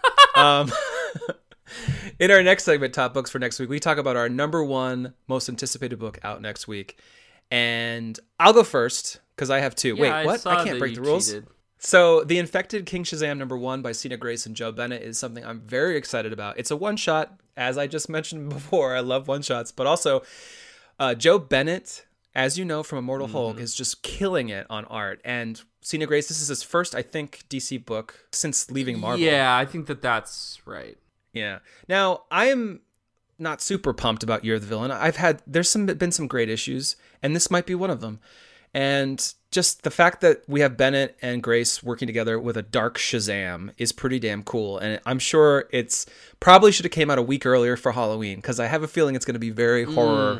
In our next segment, Top Books for next week, we talk about our number 1 most anticipated book out next week. And I'll go first, because I have 2. Yeah, Wait, what? I can't break the rules. Cheated. So, The Infected King Shazam number 1 by Sina Grace and Joe Bennett is something I'm very excited about. It's a one-shot, as I just mentioned before. I love one-shots, but also Joe Bennett, as you know from Immortal Hulk, is just killing it on art. And Sina Grace, this is his first, I think, DC book since leaving Marvel. Yeah, I think that's right. Yeah. Now, I am not super pumped about Year of the Villain. There's been some great issues, and this might be one of them. And just the fact that we have Bennett and Grace working together with a dark Shazam is pretty damn cool. And I'm sure it's probably should have came out a week earlier for Halloween, because I have a feeling it's going to be very horror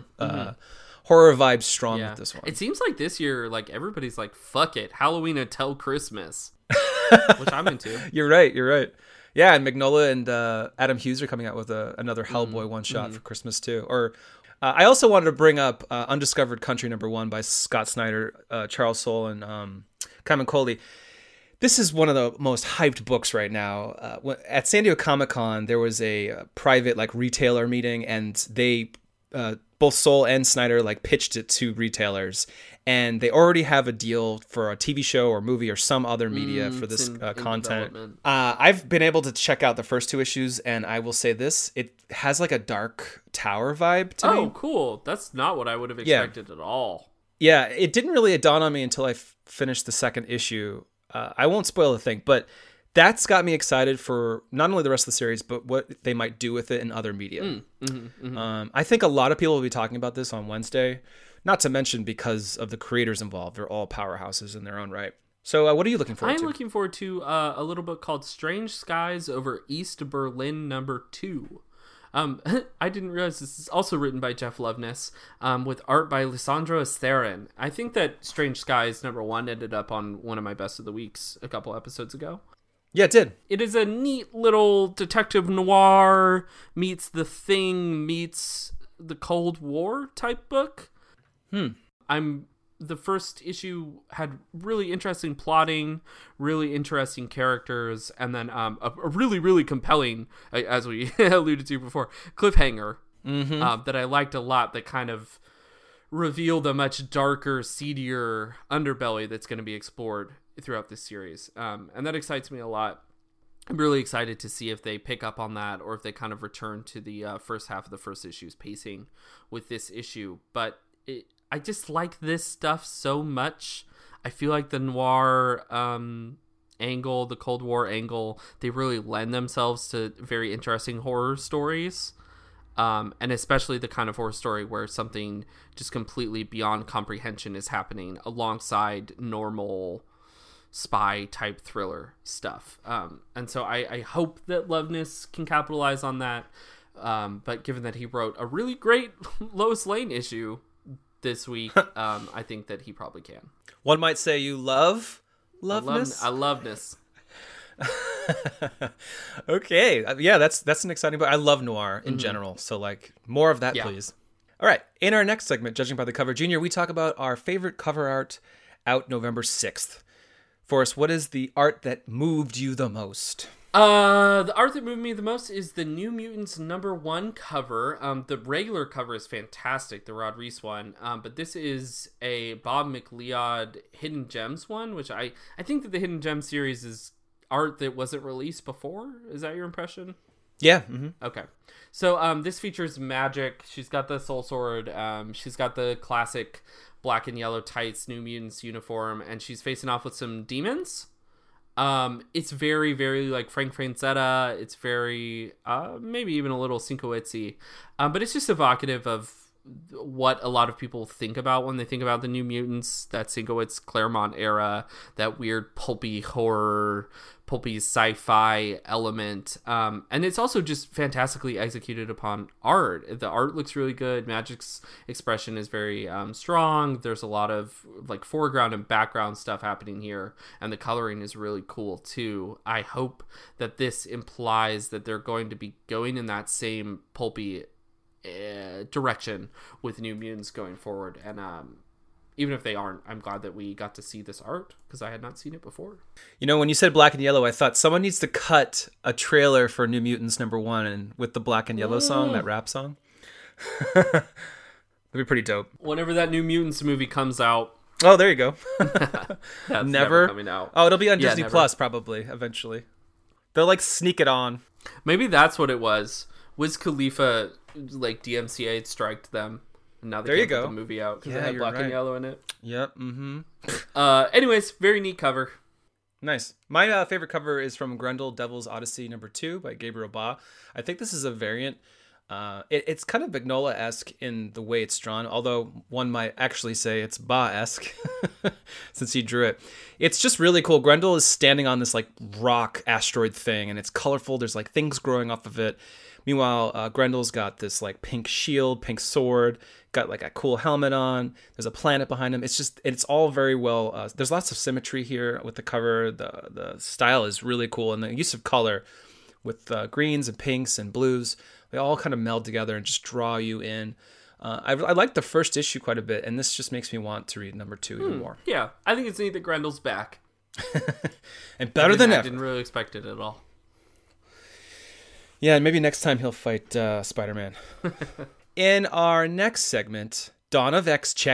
vibes strong with this one. It seems like this year, like everybody's like, fuck it, Halloween until Christmas, which I'm into. You're right. Yeah, and Mignola and Adam Hughes are coming out with another Hellboy one-shot for Christmas too. Or I also wanted to bring up Undiscovered Country number 1 by Scott Snyder, Charles Soule, and Kamen Coley. This is one of the most hyped books right now. At San Diego Comic-Con, there was a private retailer meeting, and they both Soule and Snyder pitched it to retailers, and they already have a deal for a TV show or movie or some other media for this content. I've been able to check out the first 2 issues, and I will say this: it has a Dark Tower vibe to me. Oh, cool! That's not what I would have expected at all. Yeah, it didn't really dawn on me until I finished the second issue. I won't spoil the thing, but that's got me excited for not only the rest of the series, but what they might do with it in other media. I think a lot of people will be talking about this on Wednesday, not to mention because of the creators involved. They're all powerhouses in their own right. So what are you looking forward to? I'm looking forward to a little book called Strange Skies Over East Berlin number 2. I didn't realize this is also written by Jeff Loveness, with art by Lisandro Esterin. I think that Strange Skies number 1 ended up on one of my best of the weeks a couple episodes ago. Yeah, it did. It is a neat little detective noir meets The Thing meets the Cold War type book. The first issue had really interesting plotting, really interesting characters, and then a really, really compelling, as we alluded to before, cliffhanger that I liked a lot, that kind of revealed a much darker, seedier underbelly that's going to be explored throughout this series. And that excites me a lot. I'm really excited to see if they pick up on that, or if they kind of return to the first half of the first issue's pacing with this issue. But I just like this stuff so much. I feel like the noir angle, the Cold War angle, they really lend themselves to very interesting horror stories. And especially the kind of horror story where something just completely beyond comprehension is happening alongside normal spy type thriller stuff. And so I hope that Loveness can capitalize on that. But given that he wrote a really great Lois Lane issue this week, I think that he probably can. One might say you love Loveness? I loveness. Okay. Yeah, that's an exciting book. I love noir in general. So like more of that, please. All right. In our next segment, Judging by the Cover, Junior, we talk about our favorite cover art out November 6th. Forrest, what is the art that moved you the most? The art that moved me the most is the New Mutants #1 cover. The regular cover is fantastic, the Rod Reese one. But this is a Bob McLeod Hidden Gems one, which I think that the Hidden Gems series is art that wasn't released before. Is that your impression? Yeah. Mm-hmm. Okay. So this features Magic. She's got the Soul Sword. She's got the classic black and yellow tights New Mutants uniform, and she's facing off with some demons. It's very, very like Frank Francetta. It's very, maybe even a little Sienkiewicz-y. But it's just evocative of what a lot of people think about when they think about the New Mutants, that Sienkiewicz Claremont era, that weird pulpy horror, pulpy sci-fi element. And it's also just fantastically executed upon art. The art looks really good. Magic's expression is very strong. There's a lot of like foreground and background stuff happening here, and the coloring is really cool too. I hope that this implies that they're going to be going in that same pulpy direction with New Mutants going forward. And even if they aren't, I'm glad that we got to see this art because I had not seen it before. You know, when you said black and yellow, I thought someone needs to cut a trailer for New Mutants #1 and with the black and yellow song, that rap song. That'd be pretty dope. Whenever that New Mutants movie comes out. Oh, there you go. That's never coming out. Oh, it'll be on Disney Plus probably eventually. They'll like sneak it on. Maybe that's what it was. Wiz Khalifa like DMCA striked them. And now they can't put the movie out because it had black and yellow in it. Yep. Mm-hmm. Anyways, very neat cover. Nice. My favorite cover is from Grendel Devil's Odyssey #2 by Gabriel Ba. I think this is a variant. It's kind of Mignola-esque in the way it's drawn, although one might actually say it's Ba-esque since he drew it. It's just really cool. Grendel is standing on this like rock asteroid thing, and it's colorful. There's like things growing off of it. Meanwhile, Grendel's got this like pink shield, pink sword, got like a cool helmet on. There's a planet behind him. It's all very well. There's lots of symmetry here with the cover. The style is really cool, and the use of color with greens and pinks and blues, they all kind of meld together and just draw you in. I like the first issue quite a bit, and this just makes me want to read #2 even more. Yeah, I think it's neat that Grendel's back. And better than ever. I didn't really expect it at all. Yeah, and maybe next time he'll fight Spider-Man. In our next segment, Dawn of X check-in, ?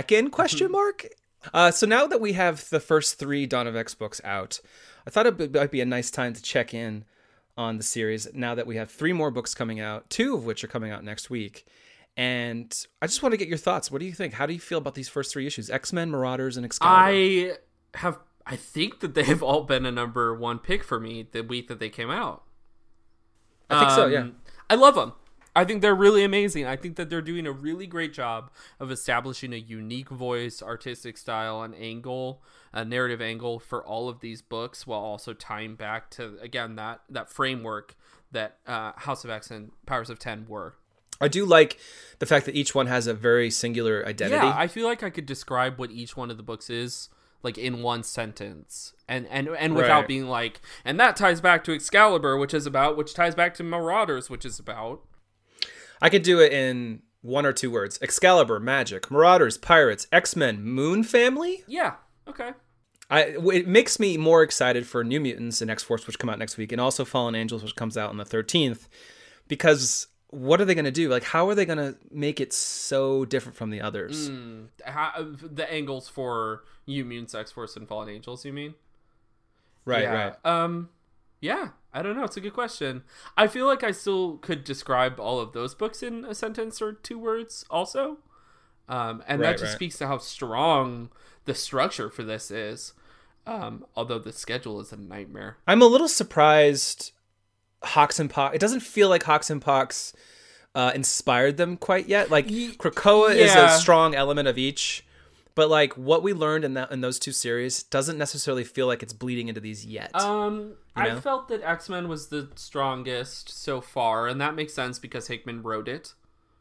So now that we have the first 3 Dawn of X books out, I thought it might be a nice time to check in on the series now that we have 3 more books coming out, 2 of which are coming out next week. And I just want to get your thoughts. What do you think? How do you feel about these first 3 issues? X-Men, Marauders, and Excalibur. I think that they have all been a #1 pick for me the week that they came out. I think so, yeah. I love them. I think they're really amazing. I think that they're doing a really great job of establishing a unique voice, artistic style, and angle, a narrative angle for all of these books, while also tying back to, again, that framework that House of X and Powers of 10 were. I do like the fact that each one has a very singular identity. Yeah, I feel like I could describe what each one of the books is like in one sentence and without being like, and that ties back to Excalibur, which ties back to Marauders, which is about. I could do it in 1 or 2 words. Excalibur, magic, Marauders, pirates, X-Men, Moon Family. Yeah. Okay. It makes me more excited for New Mutants and X-Force, which come out next week, and also Fallen Angels, which comes out on the 13th, because what are they going to do? Like, how are they going to make it so different from the others? The angles for New Mutants, X-Force, and Fallen Angels, you mean? Right. Yeah, I don't know. It's a good question. I feel like I still could describe all of those books in a sentence or 2 words also. And that just speaks to how strong the structure for this is. Although the schedule is a nightmare. I'm a little surprised Hawks and Pox. It doesn't feel like Hawks and Pox inspired them quite yet. Like Krakoa is a strong element of each, but like what we learned in those two series doesn't necessarily feel like it's bleeding into these yet. I felt that X-Men was the strongest so far, and that makes sense because Hickman wrote it.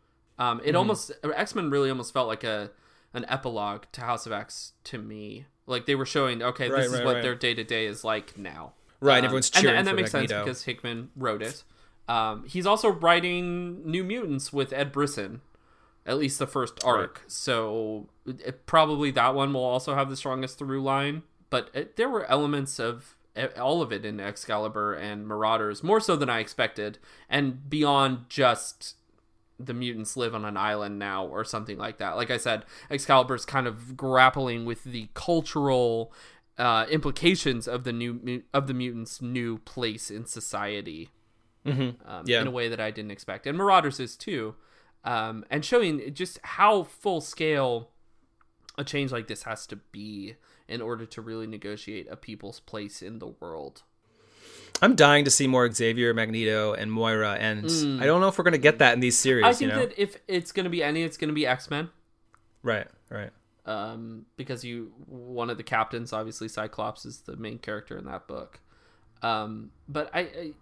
X-Men really almost felt like an epilogue to House of X to me. Like they were showing, this is what their day-to-day is like now. Right, everyone's cheering and that for makes Magneto. sense because Hickman wrote it. He's also writing New Mutants with Ed Brisson, at least the first arc. Right. So probably that one will also have the strongest through line. But there were elements of all of it in Excalibur and Marauders, more so than I expected, and beyond just the mutants live on an island now or something like that. Like I said, Excalibur's kind of grappling with the cultural implications of the mutants' new place in society, in a way that I didn't expect. And Marauders is too, and showing just how full scale a change like this has to be in order to really negotiate a people's place in the world. I'm dying to see more Xavier, Magneto, and Moira, and I don't know if we're going to get that in these series. I think that if it's going to be any, it's going to be X-Men. Right. Because one of the captains, obviously Cyclops, is the main character in that book. But I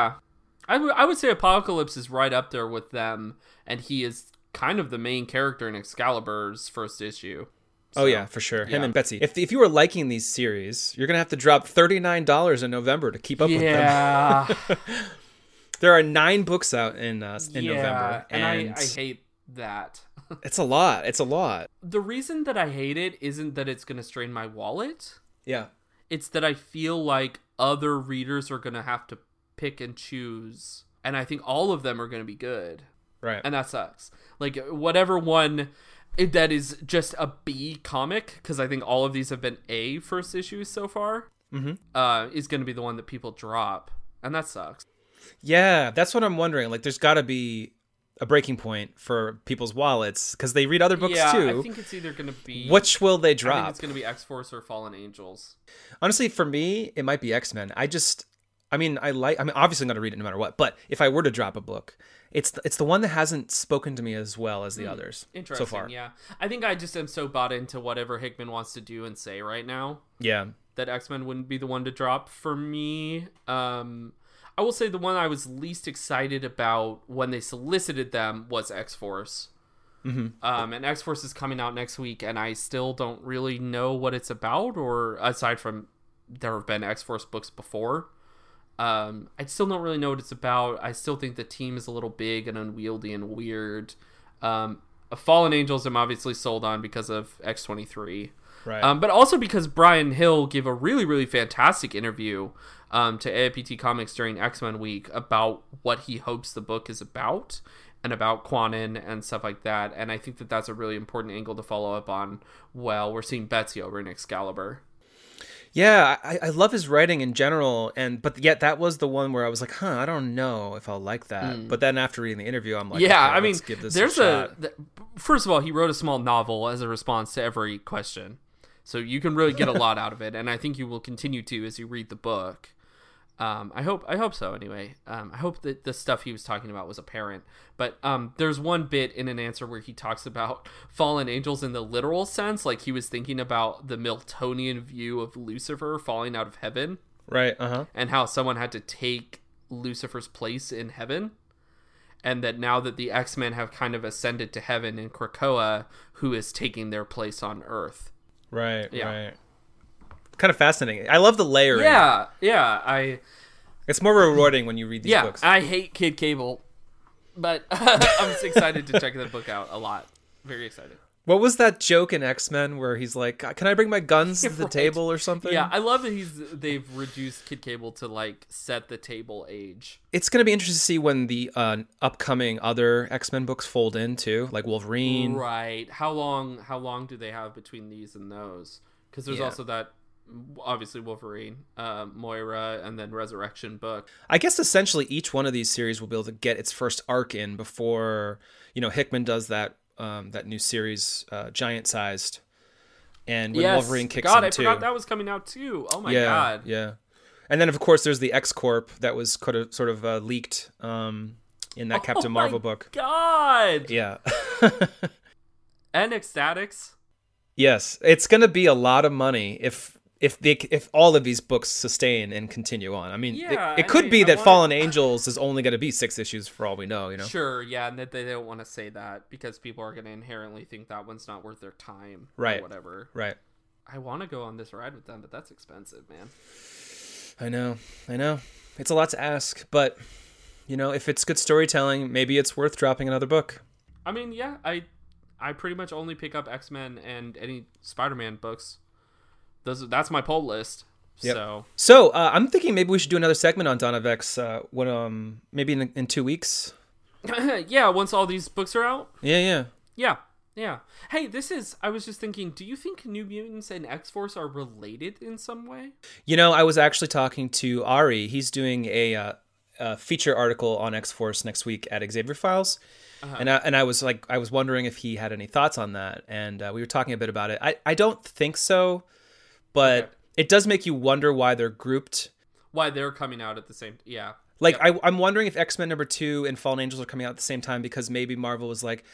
would say Apocalypse is right up there with them, and he is kind of the main character in Excalibur's first issue. So, oh yeah, for sure. Him and Betsy. If you were liking these series, you're gonna have to drop $39 in November to keep up with them. There are 9 books out in November, and I hate that. It's a lot. The reason that I hate it isn't that it's gonna strain my wallet. Yeah. It's that I feel like other readers are gonna have to pick and choose, and I think all of them are gonna be good. Right. And that sucks. Like whatever one that is just a B comic, because I think all of these have been A first issues so far, is going to be the one that people drop, and that sucks. Yeah, that's what I'm wondering. Like, there's got to be a breaking point for people's wallets, because they read other books too. I think it's either going to be... Which will they drop? I think it's going to be X-Force or Fallen Angels. Honestly, for me, it might be X-Men. I'm obviously going to read it no matter what, but if I were to drop a book, it's the one that hasn't spoken to me as well as the others so far. Yeah. I think I just am so bought into whatever Hickman wants to do and say right now. Yeah. That X-Men wouldn't be the one to drop for me. I will say the one I was least excited about when they solicited them was X-Force. And X-Force is coming out next week, and I still don't really know what it's about, or aside from there have been X-Force books before. I still don't really know what it's about. I still think the team is a little big and unwieldy and weird. Fallen Angels I'm obviously sold on because of X-23. Right. But also because Brian Hill gave a really, really fantastic interview to AIPT Comics during X-Men Week about what he hopes the book is about and about Quanon and stuff like that. And I think that that's a really important angle to follow up on. Well, we're seeing Betsy over in Excalibur. Yeah, I love his writing in general, but yet that was the one where I was like, I don't know if I'll like that. But then after reading the interview, I'm like, let's give this a shot. First of all, he wrote a small novel as a response to every question, so you can really get a lot out of it, and I think you will continue to as you read the book. I hope so anyway. I hope that the stuff he was talking about was apparent. But there's one bit in an answer where he talks about fallen angels in the literal sense, like he was thinking about the Miltonian view of Lucifer falling out of heaven. Right, and how someone had to take Lucifer's place in heaven. And that now that the X-Men have kind of ascended to heaven in Krakoa, who is taking their place on Earth. Right. Kind of fascinating. I love the layering. Yeah. It's more rewarding when you read these books. I hate Kid Cable, but I'm just excited to check that book out a lot. Very excited. What was that joke in X-Men where he's like, "Can I bring my guns to the table or something?" Yeah, I love that they've reduced Kid Cable to like set the table age. It's going to be interesting to see when the upcoming other X-Men books fold in too, like Wolverine. Right. How long do they have between these and those? Because there's also that. Obviously Wolverine, Moira, and then Resurrection book. I guess essentially each one of these series will be able to get its first arc in before, Hickman does that that new series, giant sized, and when Yes. Wolverine kicks God, in I too. forgot that was coming out too. Oh my yeah, God. yeah. And then of course there's the X Corp that was sort of leaked in that Captain Marvel book. God. Yeah. And Ecstatics. Yes, it's going to be a lot of money if all of these books sustain and continue on. I mean, Yeah, it could be that want Fallen Angels is only going to be 6 issues for all we know, you know. Sure, yeah, and that they don't want to say that because people are going to inherently think that one's not worth their time, Right. Or whatever. Right. I want to go on this ride with them, but that's expensive, man. I know. It's a lot to ask, but you know, if it's good storytelling, maybe it's worth dropping another book. I mean, yeah, I pretty much only pick up X-Men and any Spider-Man books. That's my pull list. Yep. So So I'm thinking maybe we should do another segment on Dawn of X when maybe in 2 weeks. yeah, once all these books are out. Yeah. Yeah. Hey, I was just thinking, do you think New Mutants and X-Force are related in some way? You know, I was actually talking to Ari. He's doing a feature article on X-Force next week at Xavier Files. And I was wondering if he had any thoughts on that, and we were talking a bit about it. I don't think so, but it does make you wonder why they're grouped. Why they're coming out at the same yeah. Like, yep. I'm wondering if X-Men #2 and Fallen Angels are coming out at the same time because maybe Marvel was like,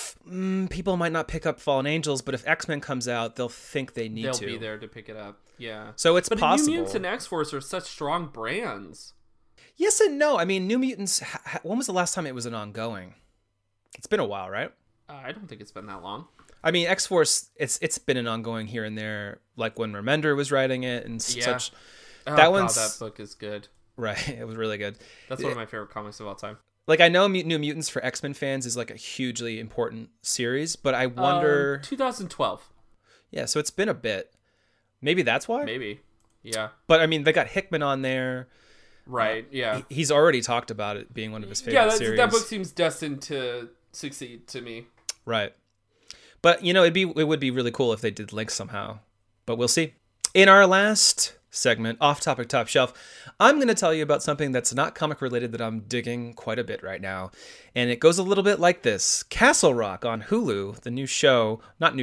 people might not pick up Fallen Angels, but if X-Men comes out, they'll think they need to. They'll be there to pick it up. Yeah. So it's possible. New Mutants and X-Force are such strong brands. Yes and no. I mean, New Mutants, when was the last time it was an ongoing? It's been a while, right? I don't think it's been that long. I mean, X-Force, it's been an ongoing here and there, like when Remender was writing it and such. Oh, that that book is good. Right, it was really good. That's one of my favorite comics of all time. Like, I know New Mutants for X-Men fans is like a hugely important series, but I wonder... 2012. Yeah, so it's been a bit. Maybe that's why? Maybe, yeah. But, I mean, they got Hickman on there. Right, yeah. He's already talked about it being one of his favorite series. Yeah, that book seems destined to succeed to me. Right. But, you know, it would be really cool if they did link somehow. But we'll see. In our last segment, Off Topic Top Shelf, I'm going to tell you about something that's not comic related that I'm digging quite a bit right now. And it goes a little bit like this. Castle Rock on Hulu, the new show,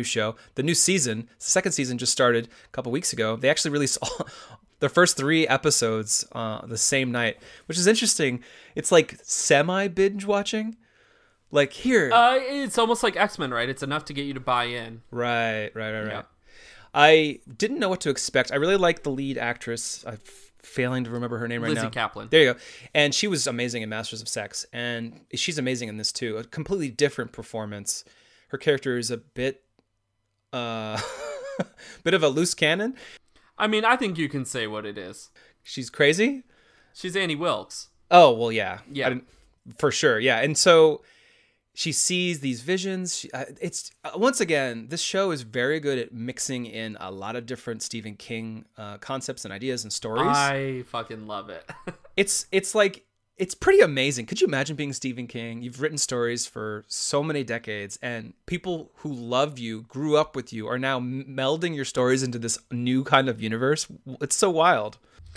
the new season, the second season just started a couple weeks ago. They actually released the first 3 episodes the same night, which is interesting. It's like semi-binge watching. Like, here. It's almost like X-Men, right? It's enough to get you to buy in. Right. Yeah. I didn't know what to expect. I really like the lead actress. I'm failing to remember her name right now. Lizzie Kaplan. There you go. And she was amazing in Masters of Sex, and she's amazing in this too. A completely different performance. Her character is a bit bit of a loose cannon. I mean, I think you can say what it is. She's crazy. She's Annie Wilkes. Oh, well, yeah. Yeah. For sure, yeah. And so she sees these visions. It's once again, this show is very good at mixing in a lot of different Stephen King concepts and ideas and stories. I fucking love it. It's like, it's pretty amazing. Could you imagine being Stephen King? You've written stories for so many decades, and people who love you, grew up with you, are now melding your stories into this new kind of universe. It's so wild.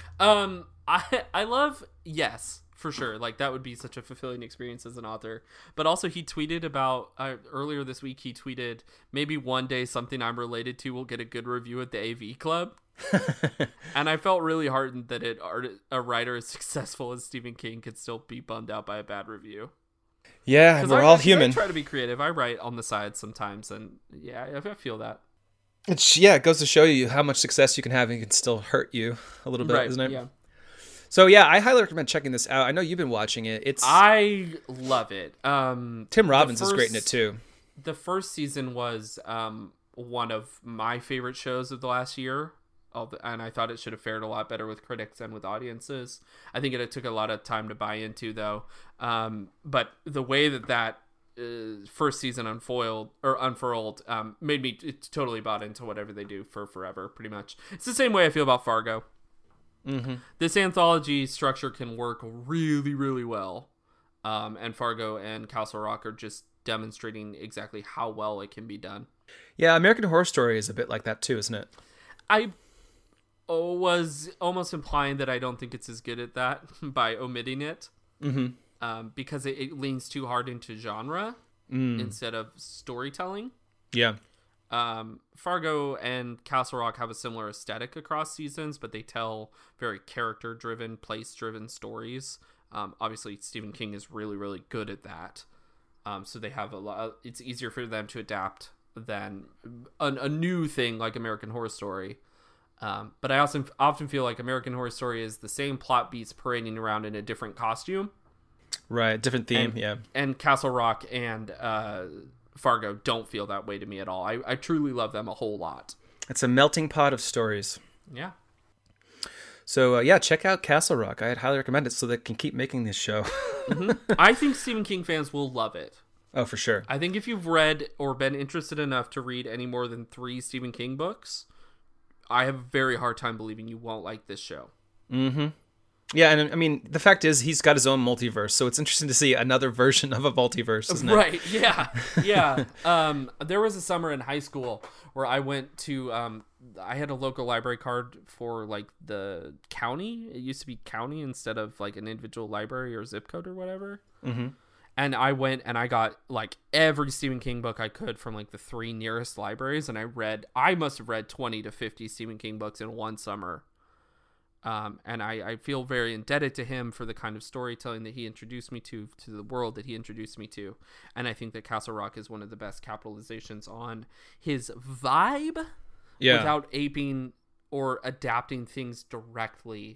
I love, yes. For sure, like that would be such a fulfilling experience as an author. But also, he tweeted about earlier this week. He tweeted, "Maybe one day something I'm related to will get a good review at the AV Club." And I felt really heartened that a writer as successful as Stephen King could still be bummed out by a bad review. Yeah, we're all human. I try to be creative. I write on the side sometimes, and yeah, I feel that. It goes to show you how much success you can have and it can still hurt you a little bit, isn't it? Yeah. So yeah, I highly recommend checking this out. I know you've been watching it. I love it. Tim Robbins is great in it too. The first season was one of my favorite shows of the last year, and I thought it should have fared a lot better with critics and with audiences. I think it took a lot of time to buy into, though. But the way that first season unfurled made me totally bought into whatever they do for forever, pretty much. It's the same way I feel about Fargo. Mm-hmm. This anthology structure can work really, really well. And Fargo and Castle Rock are just demonstrating exactly how well it can be done. Yeah, American Horror Story is a bit like that too, isn't it? I was almost implying that I don't think it's as good at that by omitting it. Mm-hmm. Because it leans too hard into genre. instead of storytelling. Yeah. Fargo and Castle Rock have a similar aesthetic across seasons, but they tell very character-driven, place-driven stories. Obviously, Stephen King is really, really good at that. So they have a lot. It's easier for them to adapt than a new thing like American Horror Story. But I also often feel like American Horror Story is the same plot beats parading around in a different costume. Right, different theme, yeah. And Castle Rock and Fargo don't feel that way to me at all. I truly love them a whole lot. It's a melting pot of stories. Yeah. So, check out Castle Rock. I'd highly recommend it so they can keep making this show. I think Stephen King fans will love it. Oh, for sure. I think if you've read or been interested enough to read any more than 3 Stephen King books, I have a very hard time believing you won't like this show. Mm-hmm. Yeah, and I mean, the fact is he's got his own multiverse, so it's interesting to see another version of a multiverse, isn't it? Right, yeah, yeah. There was a summer in high school where I went to, I had a local library card for, like, the county. It used to be county instead of, like, an individual library or zip code or whatever. Mm-hmm. And I went and I got, like, every Stephen King book I could from, like, the 3 nearest libraries, and I must have read 20 to 50 Stephen King books in one summer. And I feel very indebted to him for the kind of storytelling that he introduced me to the world that he introduced me to. And I think that Castle Rock is one of the best capitalizations on his vibe without aping or adapting things directly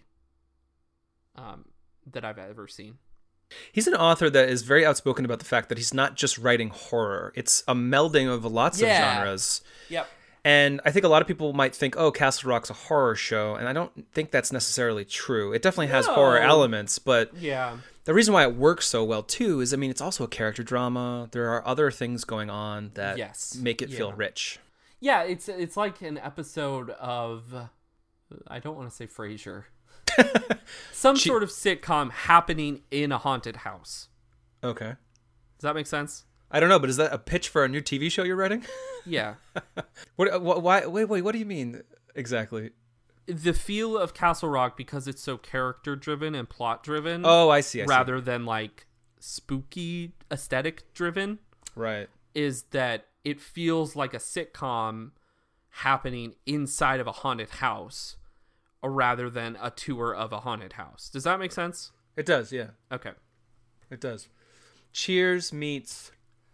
that I've ever seen. He's an author that is very outspoken about the fact that he's not just writing horror. It's a melding of lots of genres. Yep. And I think a lot of people might think, oh, Castle Rock's a horror show. And I don't think that's necessarily true. It definitely has horror elements. But the reason why it works so well, too, is, I mean, it's also a character drama. There are other things going on that make it feel rich. Yeah, it's like an episode of, I don't want to say Frasier. Some sort of sitcom happening in a haunted house. Okay. Does that make sense? I don't know, but is that a pitch for a new TV show you're writing? Yeah. Why? Wait. What do you mean exactly? The feel of Castle Rock, because it's so character driven and plot driven. Oh, I see. Rather than like spooky aesthetic driven. Right. Is that it feels like a sitcom happening inside of a haunted house, rather than a tour of a haunted house. Does that make sense? It does. Yeah. Okay. It does. Cheers meets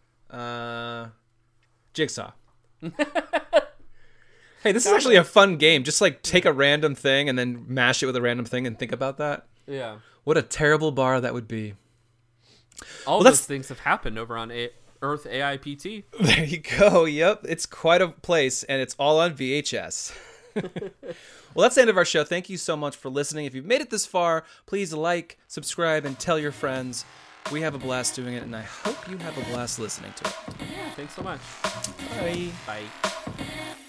Jigsaw. Hey, this is actually a fun game. Just like take a random thing and then mash it with a random thing and think about that. Yeah. What a terrible bar that would be. All those things have happened over on Earth AIPT. There you go. Yep. It's quite a place, and it's all on VHS. Well, that's the end of our show. Thank you so much for listening. If you've made it this far, please like, subscribe, and tell your friends. We have a blast doing it, and I hope you have a blast listening to it. Yeah, thanks so much. Bye. Bye.